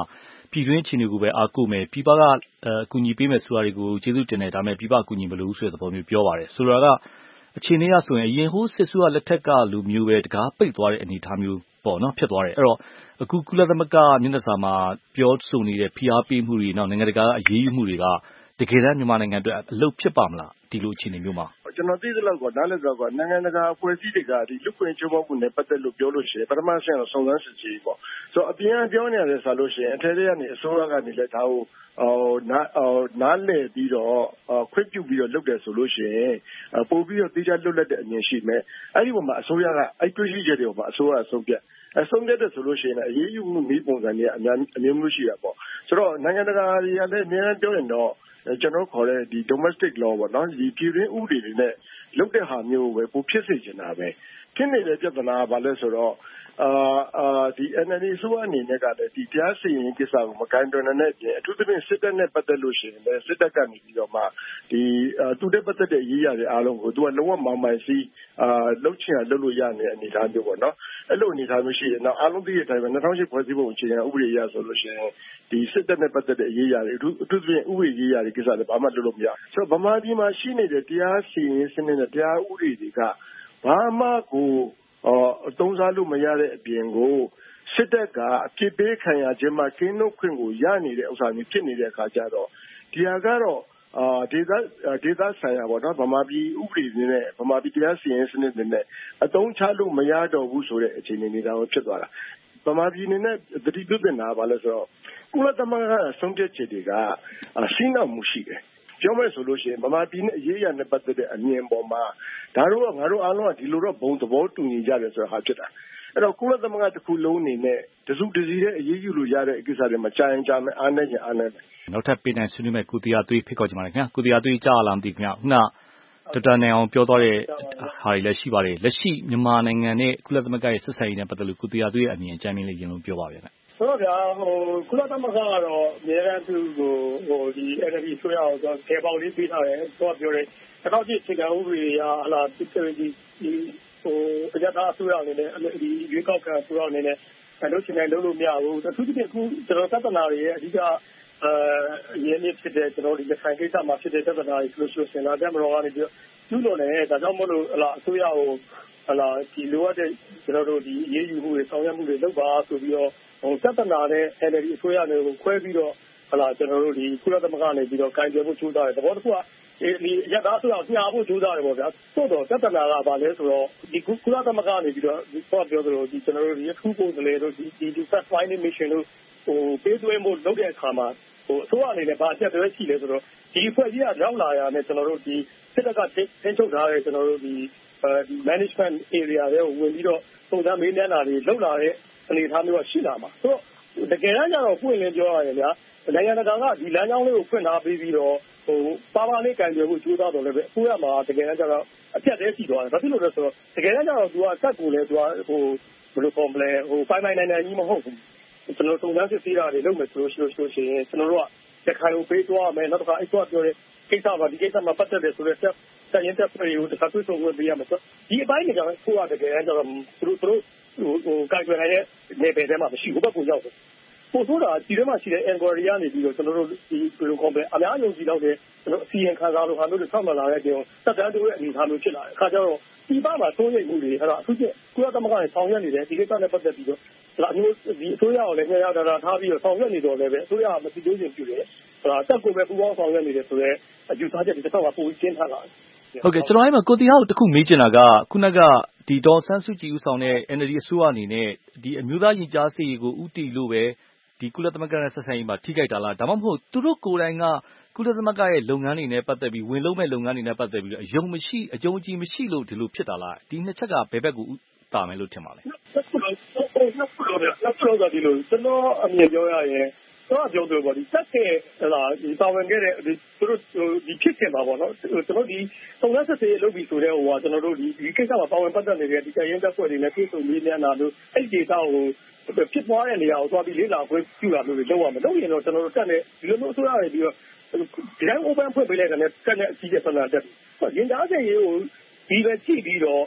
S18: ပြည်တွင်းအခြေအနေကိုပဲအားကိုးမယ်ပြည်ပကအကူအညီပေးမယ်ဆိုတာတွေကိုကျေးဇူးတင်တယ်ဒါပေမဲ့ပြည်ပအကူအညီမလိုဘူးဆိုတဲ့သဘောမျိုးပြောပါတယ်ဆိုတော့အခြေအနေအရဆိုရင်အရင်ဟိုးစစ်ဆိုးလက်ထက်ကလူမျိုးပဲတကားပိတ်သွားတဲ့အနေအထားမျိုးပေါ့နော်ဖြစ်သွားတယ်အဲ့တော့အခုကုလသမဂ္ဂမျက်နှာစာမှာပြောဆိုနေတဲ့ဖိအားပေးမှုတွေနောက်နိုင်ငံတကာအရေးယူမှုတွေကတကယ်တမ်းမြန်မာနိုင်ငံအတွက်အလုပ်ဖြစ်ပါမလားဒီလိုအခြေအနေမျိုးမှာ
S16: ကျွန်တော်သိသလောက်ကနားလည်သလောက်ကနိုင်ငံတကာအဖွဲ့အစည်းတွေကဒီလူ့ခွင့်ချိုးဖောက်မှုနဲ့ပတ်သက်လို့ပြောလို့ရှိရင်ပထမဆင့်တော့စုံစမ်းစစ်ဆေးပေါ့ဆိုတော့အပြင်ပြောနေရတယ်ဆိုလို့ရှိရင်အထက်ထဲကနေအစိုးရကနေလည်းဒါကိုနားလည်ပြီးတော့ခွင့်ပြုပြီးတော့လုပ်တယ်ဆိုလို့ရှိရင်ပို့ပြီးတော့တိကျလွတ်လပ်တဲ့အမြင်ရှိမယ်အဲ့ဒီပုံမှာအစိုးရကအဲ့တွေ့ရှိချက်တွေပေါ်မှာအစိုးရအဆုံးဖြတ်တဲ့ဆိုလို့ရှိရင်အရေးယူမှုနည်းပုံစံတွေအမျိုးမျိုးရှိတာပေါ့ဆိုတော့နိုင်ငံတကာတွေကလည်းအများကြီးပြောရင်တော့ကျွန်တော်ခေါ်တဲ့ဒီ domestic law ပေါ့နော်ဒီပြည်တွင်းဥပဒေတွေနဲ့လုပ်တဲ့ဟာမျိုးပဲပိုဖြစ်စေချင်တာပဲဖြစ်နေတဲ့ပြဿနာကဘာလဲဆိုတော့ဒီ NLD ဆိုအနေနဲ့ကလည်းဒီတရားစီရင်ကိစ္စကိုမကိုင်တွယ်နိုင်တဲ့အပြင်အထူးသဖြင့်စစ်တပ်နဲ့ပတ်သက်လို့ရှိရင်လည်းစစ်တပ်ကနေပြီးတော့မှဒီသူတဲ့ပတ်သက်တဲ့ရေးရတဲ့အားလုံးကိုသူကလုံးဝမောင်မိုင်စီလှုပ်ချင်အောင်လုပ်လို့ရနေတဲ့အနေအထားမျိုးပေါ့နော်အဲ့လိုအနေအထားမျိုးရှိတယ်နောက်အားလုံးသိတဲ့အတိုင်းပဲ2008ဖွဲ့စည်းပုံအခြေခံဥပဒေအရဆိုလို့ရှိရင်ဒီစစ်တပ်နဲ့ပတ်သက်တဲ့ရေးရတွေအထူးသဖြင့်ဥပဒေရေးရတွေကိစ္စလည်းဘာမှလုပ်လို့မရဆိုတော့ဗမာပြည်မှာရှိနေတဲ့တရားစီရင်စနစ်နဲ့တရားဥပဒေတွေကဘာမှကိုအသုံးစားလို့မရတဲ့အပြင်ကိုစစ်တပ်ကအပြစ်ပေးခံရခြင်းမှာကင်းလွတ်ခွင့်ကိုရနေတဲ့ဥစ္စာမျိုးဖြစ်နေတဲ့အခါကျတော့ဒီဟာကတော့ဒေသဆိုင်ရာပေါ့နော်ဗမာပြည်ဥပဒေတွေနဲ့ဗမာပြည်တရားစီရင်စနစ်တွေနဲ့အသုံးချလို့မရတော့ဘူးဆိုတဲ့အခြေအနေနေတာကိုဖြစ်သွားတာဗမာပြည်နေနဲ့တတိပြုတင်တာပါလဲဆိုတော့ကုလသမဂ္ဂဆုံးဖြတ်ချက်တွေကစီးနောက်မှုရှိတယ်ပြောမယ်ဆိုလို့ရှိရင်ဗမာပြည်နဲ့အရေးအရာနဲ့ပတ်သက်တဲ့အမြင်ပေါ်မှာဒါတော့ငါတို့အားလုံးကဒီလိုတော့ဘုံသဘောတူညီကြတယ်ဆိုတာဟာဖြစ်တာအဲ့တော့ကုလသမဂ္ဂတစ်ခုလုံးအနေနဲ့တစုတစည်းတဲ့အရေးယူလို့ရတဲ့ကိစ္စတွေမှာကြာရင်ကြာမယ်အားနေရင်အားနေမယ်
S18: နောက်ထပ်ပေးနိုင်ဆွေးနွေးမဲ့ကိုတရားသွေးဖိတ်ခေါ်ကြပါမယ်ခင်ဗျာကိုတရားသွေးကြားလာမသိခင်ဗျာခုနဒေါက်တာနိုင်အောင်ပြောသွားတဲ့ဟာတွေလည်းရှိပါတယ်လက်ရှိမြန်မာနိုင်ငံနဲ့ကုလသမဂ္ဂရဲ့ဆက်ဆံရေးနဲ့ပတ်သက်လို့ကိုတရားသွေးရဲ့အမြင်အကြမ်းမြင်လေးရင်လုံးပြောပါဗျာ
S19: ဆိုတော့ဗျာကုလသမဂ္ဂကတော့အများအားဖြင့်ဒီ NLD ဆိုရအောင်ကေပေါလေးပေးထားတယ်တော့ပြောတယ်တော့ဒီအခြေခံဥပဒေအရဟလာဒီအကြမ်းအစိုးရအနေနဲ့ဒီရွေးကောက်ခံအစိုးရအနေနဲ့လုပ်ချင်တယ်လုပ်လို့မရဘူးအထူးသဖြင့်အခုကျွန်တော်သဒ္ဒနာတွေရဲ့အဓိကအရေးကြီးဖြစ်တဲ့ကျွန်တော်ဒီလက်ခံကိစ္စမှာဖြစ်တဲ့သဒ္ဒနာတွေဆိုရှင်လာတဲ့မတော်ကနေပြီးကျူးလွန်တယ်ဒါကြောင့်မို့လို့ဟလာအစိုးရကိုဟလာဒီလိုအပ်တဲ့ကျွန်တော်တို့ဒီအရေးယူမှုတွေဆောင်ရွက်မှုတွေလုပ်ပါဆိုပြီးတော့သဒ္ဒနာနဲ့ NLD အစိုးရတွေကိုခွဲပြီးတော့ဟလာကျွန်တော်တို့ဒီကုလသမဂ္ဂနေပြီးတော့ကင်တွယ်ဖို့ကြိုးစားတယ်သဘောတစ်ခုကဒီရတာဆိုတော့ညာဖို့ကြိုးစားတယ်ပေါ့ဗျာသို့တော့သဒ္ဒနာကဘာလဲဆိုတော့ဒီကုလသမဂ္ဂနေပြီးတော့ပြောသလိုဒီကျွန်တော်တို့ဒီအထူးကိုယ်စားလှယ်တို့ဒီ fact finding mission တို့ပေးသွင်းဖို့လုပ်တဲ့အခါမှာအစိုးရအနေနဲ့ဘာအချက်တွေရှိလဲဆိုတော့ဒီအဖွဲ့ကြီးကရောက်လာရတဲ့ကျွန်တော်တို့ဒီစစ်တပ်ကထင်းချုပ်ထားတဲ့ကျွန်တော်တို့ဒီ management area တွေကိုဝင်ပြီးတော့ပုံစံမေးမြန်းတာတွေလုပ်လာတဲ့အနေအထားမျိုးရှိလာမှာဆိုတော့တကယ်တမ်းကျတော့ပွင့်လင်းပြောရရင်ဗျာနိုင်ငံတကာကဒီလမ်းကြောင်းလေးကိုဖွင့်ထားပြီးတော့ပါပါလေးကင်ကြွယ်ဖို့ကြိုးစားတော့လည်းပဲအစိုးရမှာတကယ်တမ်းကျတော့အပြတ်သေးရှိသွားတယ်ဘာဖြစ်လို့လဲဆိုတော့တကယ်တမ်းကျတော့သူကစက်ကိုလည်းသူကဘယ်လိုပုံလဲပိုင်နိုင်ကြီးမဟုတ်ဘူးကျွန်တော်စုံစမ်းစစ်ဆေးတာတွေလုပ်မယ်ဆိုလို့ရှိရင်ကျွန်တော်တို့ကတခါကိုပေးသွားမယ်နောက်တစ်ခါအဲ့တော့ပြောတဲ့ကိစ္စပါဒီကိစ္စမှာပတ်သက်တယ်ဆိုတော့ဆက်ရင်တက်ပြည်ကိုတခါတွေ့ဆုံဝင်ပေးရမယ်ဆိုဒီအပိုင်းတွေကကိုကတကယ်ကျတော့သူတို့ကိုင်တွယ်နိုင်တဲ့နေပယ်ထဲမှာမရှိဘူးဘက်ကိုရောက်တယ်ပို့ဆိုတာဒီထဲမှာရှိတဲ့ inquiry ကနေပြီးတော့ကျွန်တော်တို့ဒီဘယ်လိုခေါ်မလဲအများကြီးလောက်တဲ့ကျွန်တော်အစီရင်ခံစာလိုဟာမျိုးတွေဆောက်မှလာတဲ့ပြင်စက်တန်းတိုးတဲ့အနေအထားမျိုးဖြစ်လာတယ်အခါကျတော့ဒီပါမှာသုံးရိပ်မှုတွေအဲ့ဒါအခုကျကုလသမဂ္ဂနဲ့ဆောင်ရွက်နေတယ်ဒီကိစ္စနဲ့ပတ်သက်ပြီးတော့ဒါမျိုးဒီအစိုးရကိုလည်းညှိရတာထားပြီးတော့ဆောင်ရွက်နေတော့လည်းပဲအစိုးရကမသိသေးခြင်းပြုတယ်တက်ကိုပဲပူပေါင်းဆောင်ရွက်နေတယ်ဆိုတော့အယူဆချက်ဒီတစ်ခါကပိုရှင်းထားလာတယ်
S18: ဟုတ်ကဲ့ကျွန်တော်အဲ့မှာကိုတရားကိုတခုမေးချင်တာကခုနကဒီဒေါ်ဆန်းစုကြည်ဦးဆောင်တဲ့ NLD အစိုးရအနေနဲ့ဒီအမျိုးသားရင်ကြားစေ့ရေးကိုဥတီလို့ပဲဒီကုလသမဂ္ဂနဲ့ဆက်ဆံရေးမှာထိခိုက်တာလားဒါမှမဟုတ်သူတို့ကိုယ်တိုင်ကကုလသမဂ္ဂရဲ့လုပ်ငန်းတွေနဲ့ပတ်သက်ပြီးဝင်လုံးမဲ့လုပ်ငန်းတွေနဲ့ပတ်သက်ပြီးအယုံအကြည်မရှိလို့ဒီလိုဖြစ်တာလားဒီနှစ်ချက်ကဘယ်ဘက်ကိုတာမယ်လို့ထင်ပါလဲ
S19: နှစ်ခုလုံးကဒီလိုကျွန်တော်အမြင်ပြောရရင်တော့ပြောတယ်ပေါ့ဒီတက်တဲ့ဒီပါဝင်ခဲ့တဲ့သူတို့ဒီဖြစ်ချင်ပါပေါ့နော်ကျွန်တော်ဒီစုံစမ်းစစ်ဆေးလုပ်ပြီးဆိုတဲ့ဟိုကကျွန်တော်တို့ဒီကိစ္စမှာပါဝင်ပတ်သက်နေတဲ့ဒီကရင်တပ်ဖွဲ့တွေနဲ့ပြည်စုံလေးများလာလို့အဲ့ဒီဒေတာကိုဖြစ်သွားတဲ့နေရာကိုသွားပြီးလေးလာခွင့်ပြုတာမျိုးတွေလုပ်ရမယ်လုပ်ရင်တော့ကျွန်တော်တို့တက်တဲ့ဒီလိုမျိုးအစိုးရတွေပြီးတော့ဒီတိုင်း open ဖွင့်ပေးလိုက်တဲ့တက်တဲ့အကြီးကျယ်ဆန္ဒတက်ရင်ကြားစေရေးကိုဒီပဲကြည့်ပြီးတော့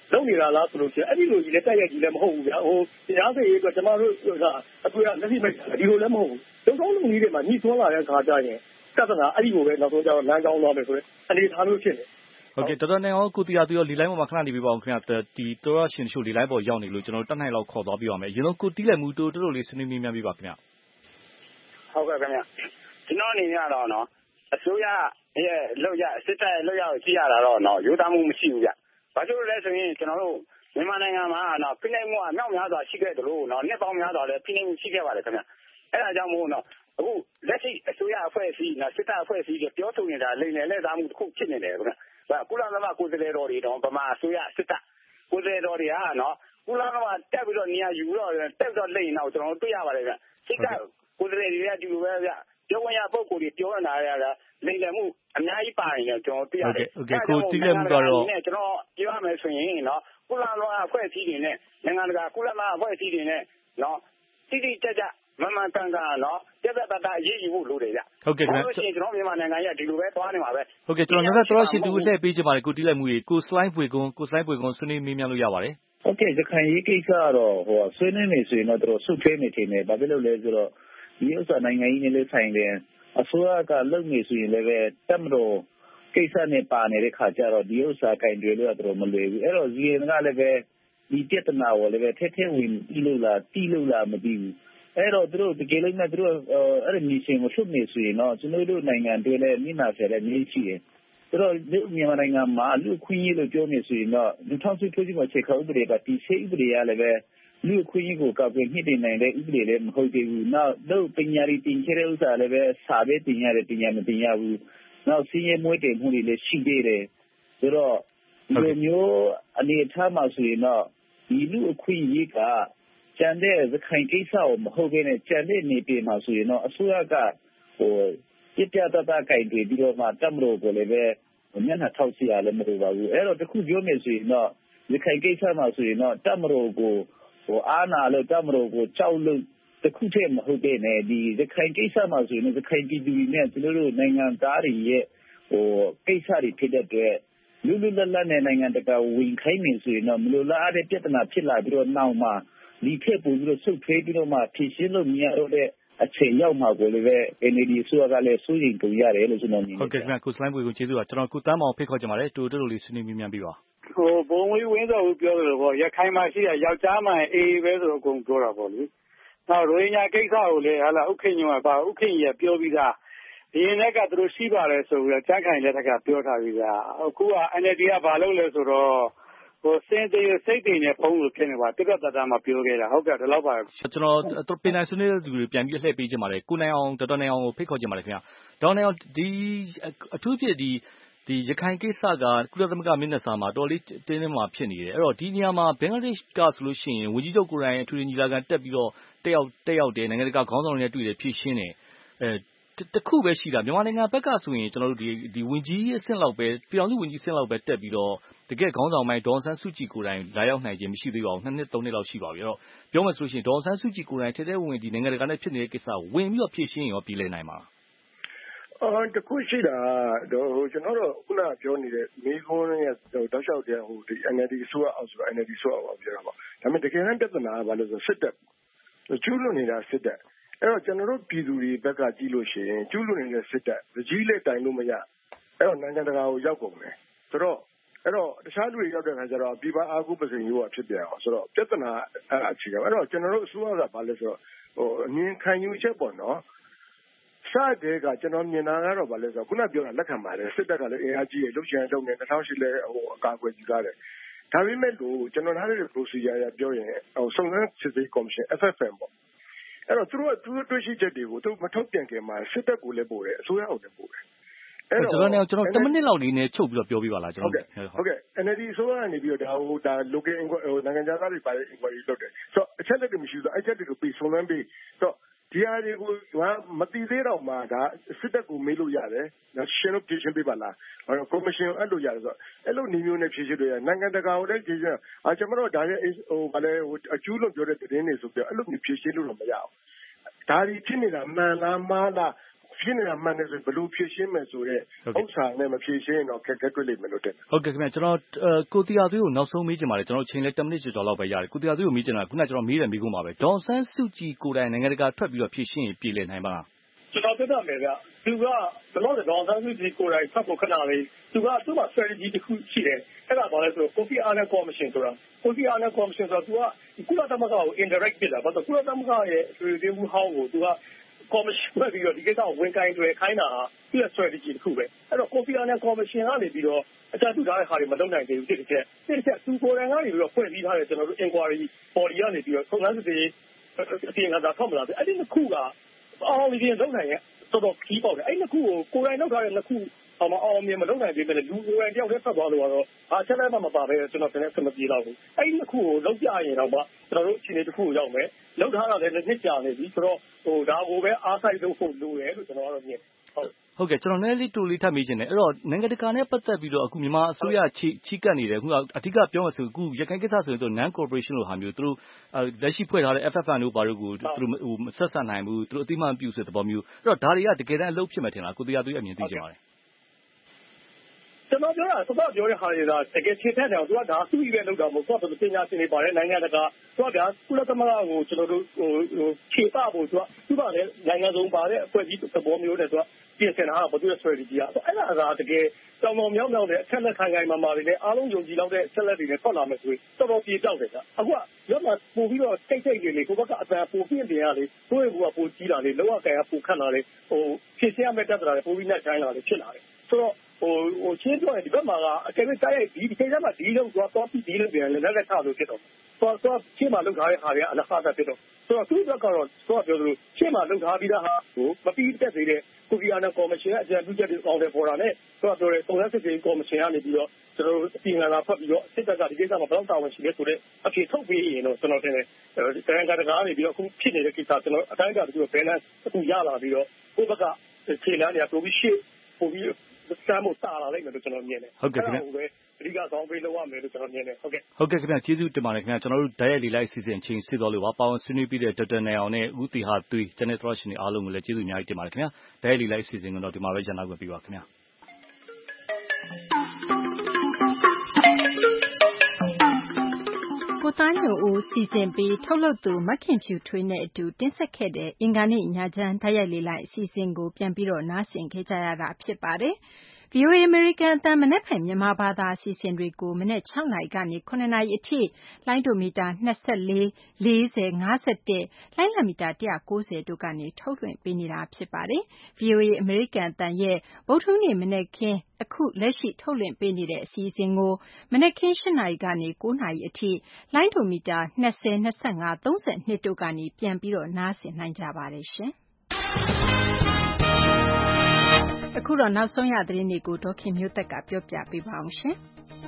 S19: လုပ်နေတာလားဆိုလို့ရှိရင်အဲ့ဒီလိုကြီးလည်းတက်ရက်ကြီးလည်းမဟုတ်ဘူးဗျာတရားစီရင်အတွက်ကျွန်တော်တို့အတွေ့အလက်ရှိမဲ့ဒီလိုလည်းမဟုတ်ဘူးလုံဆောင်လုံကြီးတွေမှာညှိသွန်းလာတဲ့ခါကျရင်ပြဿနာအဲ့ဒီကိုပဲနောက်ဆုံးကျတော့လမ်းကြောင်းသွားမယ်ဆိုတော့အနေအထားမျိုးဖြစ်နေ
S18: ဟုတ်ကဲ့တော်တော်နဲ့ကိုတီရာသူရောလီလိုင်းပေါ်မှာခဏနေပြပါအောင်ခင်ဗျာဒီတော်ရရှင်ချိုလီလိုင်းပေါ်ရောက်နေလို့ကျွန်တော်တက်နိုင်လောက်ခေါ်သွားပြပါမယ်အရင်ဆုံးကိုတီးလက်မှုတိုးတော်လေးဆွေးနွေးမြင်ပြပါခင်ဗျာ
S20: ဟုတ်ကဲ့ခင်ဗျာကျွန်တော်အနေနဲ့တော့နော်အစိုးရရဲ့လောက်ရစစ်တပ်ရဲ့လောက်ရကိုကြည့်ရတာတော့နော်ရိုးသားမှုမရှိဘူးဗျဘာလို့လဲဆိုရင်ကျွန်တော်တို့မြန်မာနိုင်ငံမှာနော်ဖိနှိပ်မှုအမြောက်များစွာရှိခဲ့တယ်လို့နော်နှစ်ပေါင်းများစွာလည်းဖိနှိပ်မှုရှိခဲ့ပါတယ်ခင်ဗျအဲ့ဒါကြောင့်မို့နော်အခုလက်ရှိအစိုးရအဖွဲ့အစည်းနော်စစ်တပ်အဖွဲ့အစည်းတွေပြောဆိုနေတာလိမ့်နေလက်သားမှုတစ်ခုဖြစ်နေတယ်ခင်ဗျကုလသမဂ္ဂကိုယ်စားလှယ်တော်တွေတော့ဗမာအစိုးရစစ်တပ်ကိုယ်စားလှယ်တော်တွေကနော်ကုလသမဂ္ဂတက်ပြီးတော့နေရာယူတော့တက်ပြီးတော့လိမ့်နေတော့ကျွန်တော်တို့တွေ့ရပါတယ်ဗျစစ်တပ်ကိုယ်စားလှယ်တွေကဒီလိုပဲဗျပြောဝင်ရပုံကိုယ်တွေပြောနေတာရတာလိမ့်တယ်မှုအများကြီးပါရင်ကျွန်တော်တွေ့ရတယ်
S18: ဟုတ်ကဲ့ကိုတီးလက်မှုကတော့
S20: ကျွန်တော်ပြောရမယ်ဆိုရင်နော်ကုလသမဂ္ဂအဖွဲ့အစည်းတွေနဲ့နိုင်ငံတကာကုလသမဂ္ဂအဖွဲ့အစည်းတွေနဲ့နော်တိတိကျကျမမှန်ကန်ကန်နော်ပြတ်ပြတ်အရေးယူဖို့လိုတယ်ဗျ
S18: ဟုတ်ကဲ့ခင်ဗျာ
S20: ကျွန်တော်မြန်မာနိုင်ငံရဲ့ဒီလိုပဲသွားနေမှာပဲ
S18: ဟုတ်ကဲ့ကျွန်တော်နောက်တော်ရှိတူလှည့်ပေးချင်ပါတယ်ကိုတီးလက်မှုကိုစလိုင်းပွေကွန်းဆွေးနွေးမေးမြန်းလို့ရပါတယ်
S21: ဟုတ်ကဲ့ရခိုင်ရေးကိစ္စကတော့ဆွေးနွေးနေဆိုရင်တော့တို့ဆုတ်ထွေးနေတယ်ဘာဖြစ်လို့လဲဆိုတော့ဒီဥစ္စာနိုင်ငံရေးနဲ့လည်းဆိုင်တယ်အစိုးရကလုပ်နေဆိုရင်လည်းပဲတက်မတော်ကိစ္စနဲ့ပါနေတဲ့ခါကျတော့ဒီဥစ္စာကင်တွေလို့တော့မလွယ်ဘူးအဲ့တော့ဇီရင်ကလည်းပဲဒီပြဿနာကိုလည်းပဲထဲဝင်ပြီးလို့လားမသိဘူးအဲ့တော့တို့တကယ်လို့နဲ့တို့အဲ့ဒီမီရှင်ကိုထုတ်နေဆိုရင်တော့ကျွန်တော်တို့နိုင်ငံတွေလည်းမိနာဆယ်လည်းနေရှိတယ်ဆိုတော့မြန်မာနိုင်ငံမှာလူခွင့်ရေးလို့ပြောနေဆိုရင်တော့2020မှာချက်ခါဥပဒေကတီးဆေးဥပဒေရလည်းပဲလူခွင့်ရေးကိုကကွယ်မြင့်တင်နိုင်တဲ့ဥပဒေလည်းမဟုတ်သေးဘူးနောက်တို့ပညာရေးတင်ခဲ့တဲ့ဥစ္စာလည်းပဲစာပဲတင်ရတယ်ပညာမတင်ရဘူးနောက်စီးရဲမွေးတင်မှုတွေလည်းရှိသေးတယ်ဆိုတော့ဒီမျိုးအနေထားမှာဆိုရင်တော့ဒီလူအခွင့်အရေးကကျန်တဲ့သခိုင်ကိစ္စကိုမဟုတ်ဘဲနဲ့ကျန်တဲ့နေပြည်မှာဆိုရင်တော့အစိုးရကပြပြတတကြိုက်တွေပြီးတော့မှတက်မလို့ကိုလည်းပဲမျက်နှာထောက်စီရလည်းမလိုပါဘူးအဲ့တော့တခုပြောမယ်ဆိုရင်တော့သခိုင်ကိစ္စမှာဆိုရင်တော့တက်မလို့ကိုအာနာလို့တက်မလို့ကိုကြောက်လို့တခုတည်းမဟုတ်တဲ့နဲ့ဒီသခိုင်ကိစ္စမှာဆိုရင်သခိုင်ပြည်သူတွေနဲ့ကျွန်တော်တို့နိုင်ငံသားတွေရဲ့ကိစ္စတွေဖြစ်တဲ့အတွက်လူလတ်နဲ့နိုင်ငံတကာဝင်ခိုင်းနေဆိုရင်တော့မလိုလားတဲ့ပြဿနာဖြစ်လာပြီးတော့နောက်မှဒီထက်ပိုပြီးတော့ဆုတ်ထွေးပြီးတော့မှဖြည့်ရှင်းလို့မရတော့တဲ့အချိန်ရောက်မှာကိုလည်းပဲ NLD ဆိုကလည်းစိုးရိမ်ကြရတယ်လို့ကျွန်တော်မြင်တယ်
S18: ဟုတ်ကဲ့ခင်ဗျာကိုစလိုင်းပွေကိုကျေးဇူးပါကျွန်တော်ကိုတန်းမောင်ဖိတ်ခေါ်ကြပါတယ်တူတူလေးဆွေးနွေးမြင်မြန်ပြီးပါ
S19: ဘုံဝေးဝင်းတော်ကိုပြောတယ်လို့ပေါ့ရခိုင်မှာရှိတဲ့ယောက်ျားမှအေးပဲဆိုတော့အကုန်ပြောတာပေါ့လေနောက်ရိုဟင်ဂျာကိစ္စကိုလည်းဟာလာဥက္ကဋ္ဌကပါဥက္ကဋ္ဌကြီးကပြောပြီးသားဒီနေ့ကသူတို့ရှိပါတယ်ဆိုပြီးတော့ကြမ်းခိုင်လက်ထက်ကပြောထားပြီးသားအခုက NLD ကဘာလုပ်လဲဆိုတော့စင်သေးစိတ်တွေနဲ့ဖုံးလို့ဖြစ်နေပါတက်တက်တာမှပြောခဲ့တာဟုတ်ကဲ့ဒီလောက်ပါ
S18: ကျွန်တော်ပင်နိုင်ဆွေးနွေးတဲ့သူတွေပြန်ပြီးလှည့်ပေးချင်ပါတယ်ကိုနိုင်အောင်တော်နိုင်အောင်ကိုဖိတ်ခေါ်ချင်ပါတယ်ခင်ဗျာဒေါ်နိုင်အောင်ဒီအထူးဖြစ်ဒီရခိုင်ကိစ္စကကုလသမဂ္ဂမျက်နှာစာမှာတော်လေးတင်းတင်းမှာဖြစ်နေတယ်အဲ့တော့ဒီနေရာမှာဘင်္ဂလားဒေ့ရှ်ကဆိုလို့ရှိရင်ဝန်ကြီးချုပ်ကိုယ်တိုင်အထူးညီလာခံတက်ပြီးတော့တက်ရောက်တယ်နိုင်ငံတကာခေါင်းဆောင်တွေနဲ့တွေ့တယ်ဖြည့်ရှင်းတယ်တခုပဲရှိတာမြန်မာနိုင်ငံဘက်ကဆိုရင်ကျွန်တော်တို့ဒီဝန်ကြီးအဆင့်လောက်ပဲပြည်အောင်စုဝန်ကြီးအဆင့်လောက်ပဲတက်ပြီးတော့တကယ်ခေါင်းဆောင်ပိုင်းဒေါ်ဆန်းစုကြည်ကိုယ်တိုင်လာရောက်နိုင်ခြင်းမရှိသေးပါဘူး2 နှစ်3နှစ်လောက်ရှိပါပြီအဲ့တော့ပြောမယ်ဆိုလို့ရှိရင်ဒေါ်ဆန်းစုကြည်ကိုယ်တိုင်ထဲဝင်ဒီနိုင်ငံတကာနဲ့ဖြစ်နေတဲ့ကိစ္စကိုဝင်ပြီးတော့ဖြည့်ရှင်းရောပြည်လည်နိုင်မှာ
S16: တခုရှိတာကျွန်တော်တို့ခုနပြောနေတဲ့မိခွန်းရဲ့တောက်လျှောက်တဲ့ဒီ NLD ဆိုအောင်ဆို NLD ဆိုအောင်ပြောတာပေါ့ဒါပေမဲ့တကယ်တမ်းပြဿနာကဘာလို့ဆိုစစ်တပ်ကျူးလွန်နေတာစစ်တပ်အဲ့တော့ကျွန်တော်တို့ပြည်သူတွေဘက်ကကြည့်လို့ရှိရင်ကျူးလွန်နေတဲ့စစ်တပ်ကြီးလက်တိုင်လို့မရအဲ့တော့နိုင်ငံတကာကိုရောက်ကုန်တယ်ဆိုတော့အဲ့တော့တခြားလူတွေရောက်တဲ့ခါကျတော့ပြည်ပအားကိုးပစိန်ရိုးကဖြစ်ပြန်အောင်ဆိုတော့ပြဿနာအခြေခံအဲ့တော့ကျွန်တော်တို့အစိုးရကဘာလဲဆိုတော့အမြင်ခံယူချက်ပေါ့နော်စတဲ့ကကျွန်တော်မြင်တာကတော့ဘာလဲဆိုတော့ခုနပြောတာလက်ခံပါတယ်စစ်တပ်ကလည်းအင်အားကြီးရလှုပ်ရှားလုပ်နေ2008လဲအကာအကွယ်ယူထားတယ်ဒါပေမဲ့လို့ကျွန်တော်ထားတဲ့ procedure ရပြောရင်စုံစမ်းစစ်ဆေးကော်မရှင် FFM ပေါ့အဲ့တော့သူတို့တွေ့ရှိချက်တွေကိုသူမထုတ်ပြန်ခင်မှာစစ်တပ်ကိုလည်းပို့တယ်အစိုးရကိုလည်းပို့တယ်
S18: အဲ့တော့ကျွန်တော်10မိနစ်လောက်လေးနဲ့ချုပ်ပြီးတော့ပြောပြပါလားကျွန်တော်
S16: ဟုတ်ကဲ့ NLD အစိုးရကနေပြီးတော့ဒါ local နိုင်ငံခြားသားတွေပါတဲ့ inquiry လုပ်တယ်ဆိုတော့အချက်လက်တွေမရှိဘူးဆိုတော့အချက်တွေကိုပြီးစုံစမ်းပြီးဆိုတော့ဒီဟာတွေကိုမသိသေးတော့မှဒါစစ်တပ်ကိုမေးလို့ရတယ်ရှင်းလို့ဖြေရှင်းပေးပါလားကော်မရှင်အဲ့လိုရတယ်ဆိုတော့အဲ့လိုနေမျိုးနဲ့ဖြေရှင်းလို့ရနိုင်ငံတကာကိုလည်းဖြေရှင်းကျွန်တော်တို့ဒါရဲ့ဘာလဲအကျူးလို့ပြောတဲ့သတင်းတွေဆိုပြီးအဲ့လိုမျိုးဖြေရှင်းလို့တော့မရဘူးဒါဒီဖြစ်နေတာမှန်လားမှားလားဖြစ်နေတာမှန်တယ်ဆိုဘယ်လိုဖြည့်ရှင်းမယ်ဆိုတဲ့ဥစ္စာနဲ့မဖြည့်ရှင်းရင်တော့ခက်ခဲတွေ့လိမ့်မယ်လို့ထင်တယ်
S18: ဟုတ်ကဲ့ခင်ဗျကျွန်တော်ကိုတီယာသွေးကိုနောက်ဆုံးမေးချင်ပါတယ်ကျွန်တော်အချိန်လဲ10မိနစ်ကျော်လောက်ပဲရတယ်ကိုတီယာသွေးကိုမေးချင်တာခုနကျွန်တော်မေးတယ်မေးခွန်းပါပဲဒေါ်ဆန်းစုကြည်ကိုယ်တိုင်နိုင်ငံတကာထွက်ပြီးတော့ဖြည့်ရှင်းရင်ပြည်လည်နိုင်ပါလား
S19: ကျွန်တော်ပြောပြမယ်ဗျသူကဘယ်လိုလဲဒေါ်ဆန်းစုကြည်ကိုယ်တိုင်ဆက်ဖို့ခဏလေးသူကသူ့မှာ strategy တစ်ခုရှိတယ်အဲ့ဒါဘာလဲဆိုတော့ Kofi Annan Commission ဆိုတာ Kofi Annan Commission ဆိုတာသူကကုလသမဂ္ဂကို indirect ဖြစ်တာဘာလို့ကုလသမဂ္ဂရဲ့အတွေ့အကြုံဟောင်းကိုသူက commission ပဲပြီးတော့ဒီကိစ္စကိုဝင်ကိုင်းတွေခိုင်းတာဟာသူ့ရဲ့ strategy တစ်ခုပဲအဲ့တော့ Kofi Annan Commission ကနေပြီးတော့အကြံပြုထားတဲ့ဟာတွေမလုပ်နိုင်သေးဘူးတစ်ချက်သူကိုယ်တိုင်ကနေပြီးတော့ဖွဲ့စည်းထားတဲ့ကျွန်တော်တို့ inquiry body ကနေပြီးတော့စုံစမ်းစစ်ဆေးအပြင်ကသာထွက်မလာဘူးအဲ့ဒီတစ်ခုကအောင်မြင်လုပ်နိုင်ရဲ့တော်တော်ကြီးပေါ့လေအဲ့နှစ်ခုကိုကိုယ်တိုင်လုပ်ထားတဲ့နှစ်ခုအောင်မြင်မလုပ်နိုင်သေးပဲလူကိုယ်တိုင်တယောက်တည်းဆက်သွားလို့ကတော့အားချက်လိုက်မှမပါပဲကျွန်တော်လည်းစမပြေတော့ဘူးအဲ့ဒီနှစ်ခုကိုလုပ်ပြရင်တော့ကျွန်တော်တို့အခြေအနေတစ်ခုကိုရောက်မယ်လုပ်ထားတာလည်းနှစ်ကြာနေပြီဆိုတော့ဒါကိုပဲအားစိုက်လုပ်ဖို့လိုတယ်လို့ကျွန်တော်ကတော့မြင်
S18: ဟုတ်ကဲ့ကျွန်တော်လည်းတူလေးထပ်မေးချင်တယ်အဲ့တော့နိုင်ငံတကာနဲ့ပတ်သက်ပြီးတော့အခုမြန်မာအစိုးရချီးကပ်နေတယ်အခုအဓိကပြောမှဆိုအခုရခိုင်ကိစ္စဆိုရင်တော့ non cooperation လို့ဟာမျိုးသူတို့လက်ရှိဖွဲ့ထားတဲ့ FFN တို့ဘာတို့ကိုသူတို့မဆက်ဆက်နိုင်ဘူးသူတို့အတိမပြုဆိုတဲ့သဘောမျိုးအဲ့တော့ဒါတွေကတကယ်တမ်းအလုပ်ဖြစ်မှထင်လားကိုတရားသွေးအမြင်သိချင်ပါတယ်
S19: ကျွန်တော်ပြောတာစကားပြောတဲ့ဟာတွေကတကယ်ဖြစ်တဲ့တယ်သူကဒါသူ့ကြီးပဲလုပ်တာမဟုတ်ဘူးသူပညာရှင်တွေပါတယ်နိုင်ငံတကာသူကဒါကုလသမဂ္ဂကိုကျွန်တော်တို့ခြေပဖို့သူကလည်းနိုင်ငံစုံပါတဲ့အဖွဲ့ကြီးသဘောမျိုးနဲ့သူကပြင်ဆင်တာကဘာလို့ strategy อ่ะအဲ့ဒါကတကယ်တောင်ပေါ်မြောက်မြောက်နဲ့အချက်လက်ခံခိုင်မာမာတွေနဲ့အားလုံးယုံကြည်လောက်တဲ့အချက်လက်တွေနဲ့ထွက်လာမယ်ဆိုရင်တော်တော်ပြေတောက်တယ်ဗျအခုကရောမှာပို့ပြီးတော့တိတ်တိတ်လေးကိုဘက်ကအပန်ပို့ပြင်းတင်ရလေကိုယ့်ရဲ့ဘူကပို့ကြီးလာလေလောကကံကပို့ခတ်လာလေဖြည့်ရှင်းရမယ့်တက်တာလေပို့ပြီးနဲ့တိုင်းလာလေဖြစ်လာတယ်ဆိုတော့ချင်းပြောရင်ဒီဘက်မှာကအကယ်၍တိုက်ရိုက်ဒီကိစ္စမှာဒီလောက်သွားပြီးဒီလောက်ပြန်လည်းလက်ချလို့ဖြစ်တော့သွားချင်းမှာလောက်ထားတဲ့ဟာတွေကအလကားဖြစ်တော့ဆိုတော့သူ့ဘက်ကတော့သွားပြောသလိုချင်းမှာလောက်ထားပြီးသားဟာကိုမပြီးတက်သေးတဲ့ကိုဖီအာနန်ကော်မရှင်အကြံပြုချက်တွေအောင်တယ်ပေါ်တာနဲ့သွားပြောတဲ့ပုံစံစစ်ရေးကော်မရှင်ကနေပြီးတော့ကျွန်တော်တို့အပြင်လာဖတ်ပြီးတော့စစ်တပ်ကဒီကိစ္စမှာဘယ်တော့တာဝန်ရှိလဲဆိုတဲ့အဖြေထုတ်ပေးရင်တော့ကျွန်တော်ထင်တယ်တိုင်းကတကားနေပြီးတော့အခုဖြစ်နေတဲ့ကိစ္စကျွန်တော်အတိုင်းအတာတခု balance အခုရလာပြီးတော့ကိုယ့်ဘက်ကခြေလမ်းတွေကပိုပြီးရှေ့ပိုပြီးစမ်းဖို့တာလာလိုက်မယ်လို့ကျွန်တော်မြင်တယ်
S18: ဟုတ်ကဲ့ခင်ဗျ
S19: အဓိကဆောင်ပေးလို့ရမယ်လို့ကျွန်တော်မြင်တယ်ဟုတ်ကဲ့
S18: ခင်ဗျကျေးဇူးတင်ပါတယ်ခင်ဗျကျွန်တော်တို့ဓာတ်ရိုက်လေးလိုက်စီစဉ်ချင်းစီတော်လို့ပါဝင်ဆွေးနွေးပြီးတဲ့ဒေါက်တာနိုင်အောင်နဲ့ဦးတီဟာသွေးကျန်တဲ့ Thrush တွေအားလုံးကိုလည်းကျေးဇူးအများကြီးတင်ပါတယ်ခင်ဗျဓာတ်ရိုက်လေးလိုက်စီစဉ်ကတော့ဒီမှာပဲရန်နာခွင့်ပေးပါခင်ဗျ
S2: ကိုသားညိုဦးစီစဉ်ပြီးထုတ်လုပ်သူမခင်ဖြူထွေးနဲ့အတူတင်ဆက်ခဲ့တဲ့အင်္ဂါနေ့ညချမ်းဓာတ်ရိုက်လေးလိုက်အစီအစဉ်ကိုပြန်ပြီးတော့နားဆင်ခဲ့ကြရတာဖြစ်ပါတယ်။ VOA American အသံမနက်ဖြန်မြန်မာဘာသာအစီအစဉ်တွေကိုမနက်6နာရီကနေ9နာရီအထိလိုင်းဒိုမီတာ24 40 51လိုင်းလမီတာ190တို့ကနေထုတ်လွှင့်ပေးနေတာဖြစ်ပါတယ်။ VOA American အသံရဲ့ဗုဒ္ဓဟူးနေ့မနက်ခင်းအခုလက်ရှိထုတ်လွှင့်ပေးနေတဲ့အစီအစဉ်ကိုမနက်ခင်း8နာရီကနေ9နာရီအထိလိုင်းဒိုမီတာ20 25 32တို့ကနေပြန်ပြီးတော့နားဆင်နိုင်ကြပါတယ်ရှင်။အခုတော့နောက်ဆုံးရသတင်းတွေကိုဒေါခင်မျိုးသက်ကပြောပြပေးပါအောင်ရှင်။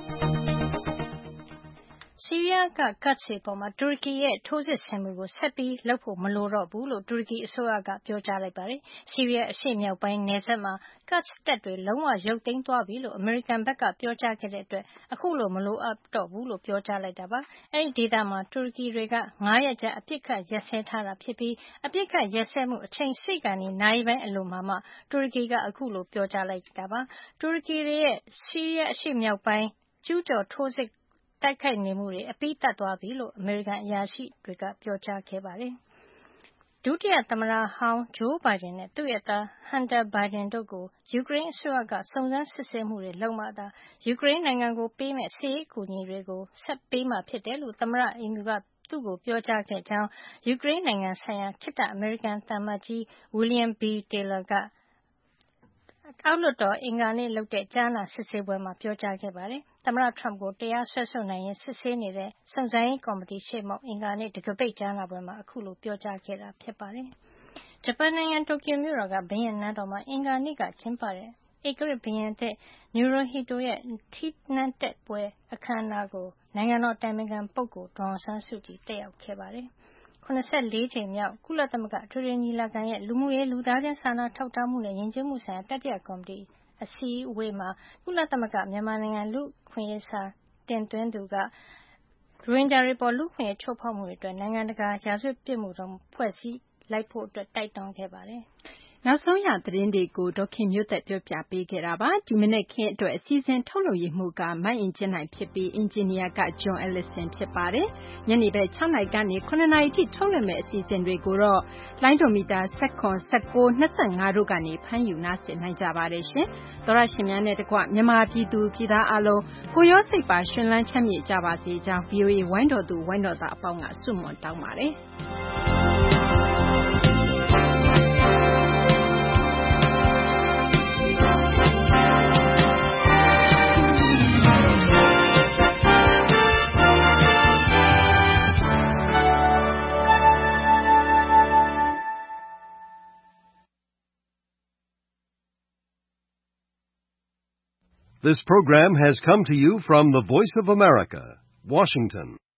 S3: ဆီးရီးယားကကာ့ဒ်တွေအပေါ်တူရကီရဲ့ထိုးစစ်ဆင်မှုကိုဆက်ပြီးလုပ်ဖို့မလိုတော့ဘူးလို့တူရကီအစိုးရကပြောကြားလိုက်ပါတယ်။ဆီးရီးယားအရှေ့မြောက်ပိုင်းနယ်စပ်မှာကာ့ဒ်တပ်တွေလုံးဝရုပ်သိမ်းသွားပြီလို့အမေရိကန်ဘက်ကပြောကြားခဲ့တဲ့အတွက်အခုလိုမလိုအပ်တော့ဘူးလို့ပြောကြားလိုက်တာပါ။အဲဒီဒေသမှာတူရကီတွေက9ရက်ကြာအပစ်အခတ်ရပ်စဲထားတာဖြစ်ပြီးအပစ်အခတ်ရပ်စဲမှုအချိန်စိတ်ကနေနာရီပိုင်းအလိုမှာမှတူရကီကအခုလိုပြောကြားလိုက်တာပါ။တူရကီရဲ့ဆီးရီးယားအရှေ့မြောက်ပိုင်းကျူးကျော်ထိုးစစ်တိုက်ခိုက်နေမှုတွေအပြီးသတ်သွားပြီလို့အမေရိကန်အရာရှိတွေကပြောကြားခဲ့ပါတယ်။ဒုတိယသမ္မတဟောင်းဂျိုးဘိုင်ဒန်နဲ့သူ့ရဲ့သားဟန်တာဘိုင်ဒန်တို့ကိုယူကရိန်းအစိုးရကစုံစမ်းစစ်ဆေးမှုတွေလုပ်မှသာယူကရိန်းနိုင်ငံကိုပေးမယ့်စစ်ရေးအကူအညီတွေကိုဆက်ပေးမှာဖြစ်တယ်လို့သမ္မတအိမ်ဖြူကသူ့ကိုပြောကြားခဲ့ကြောင်းယူကရိန်းနိုင်ငံဆိုင်ရာခေတ္တအမေရိကန်သံအမတ်ကြီး William B. Taylor ကအောက်လွှတ်တော်အင်္ဂါနေ့လုပ်တဲ့ကြားနာစစ်ဆေးပွဲမှာပြောကြားခဲ့ပါတယ်။သမ္မတ Trump ကိုတရားစွဲဆိုနိုင်ရေးစစ်ဆေးနေတဲ့စုံစမ်းရေးကော်မတီရှေ့မှောက်အင်္ဂါနေ့တံခါးပိတ်ကြားနာပွဲမှာအခုလိုပြောကြားခဲ့တာဖြစ်ပါတယ်။ဂျပန်နိုင်ငံတိုကျိုမြို့တော်ကဘုရင်နန်းတော်မှာအင်္ဂါနေ့ကကျင်းပတဲ့ဧကရာဇ်ဘုရင်သစ် Naruhito ရဲ့ထီးနန်းတက်ပွဲအခမ်းအနားကိုနိုင်ငံတော်အတိုင်ပင်ခံပုဂ္ဂိုလ်ဒေါ်အောင်ဆန်းစုကြည်တက်ရောက်ခဲ့ပါတယ်။74ကြိမ်မြောက်ကုလသမဂ္ဂအထွေထွေညီလာခံရဲ့လူမှုရေးလူသားချင်းစာနာထောက်ထားမှုနဲ့ယဉ်ကျေးမှုဆိုင်ရာတတိယကော်မတီအစည်းအဝေးမှာကုလသမဂ္ဂမြန်မာနိုင်ငံလူ့အခွင့်အရေးစာတင်သွင်းသူကရိုဟင်ဂျာတွေပေါ်လူ့အခွင့်အရေးချိုးဖောက်မှုတွေအတွက်နိုင်ငံတကာရာဇဝတ်ပြစ်မှုတော်ဖွဲ့စည်းလိုက်ဖို့တိုက်တွန်းခဲ့ပါတယ်။
S2: နောက်ဆုံးရသတင်းတွေကိုဒေါခင်မျိုးသက်ပြောပြပေးခဲ့တာပါဒီမနေ့ခင်းအတွက်အစီအစဉ်ထုတ်လုပ်ရမှုကမတ်အင်ဂျင်နိုင်ဖြစ်ပြီးအင်ဂျင်နီယာကဂျွန်အယ်လစ်ဆန်ဖြစ်ပါတယ်ညနေဘက်6နာရီကနေ9နာရီထိထုတ်လွှင့်မယ့်အစီအစဉ်တွေကိုတော့လိုင်းဒိုမီတာ16 19 25တို့ကနေဖမ်းယူနားဆင်နိုင်ကြပါတယ်ရှင်သောရရှင်များနဲ့တကွမြန်မာပြည်သူပြည်သားအလုံးကိုရောစိတ်ပါရှင်လန်းချမ်းမြေ့ကြပါစေကြောင်း VOA ဝိုင်းတော်သူဝိုင်းတော်သားအပေါင်းကဆုမွန်တောင်းပါတယ်
S7: This program has come to you from the Voice of America, Washington.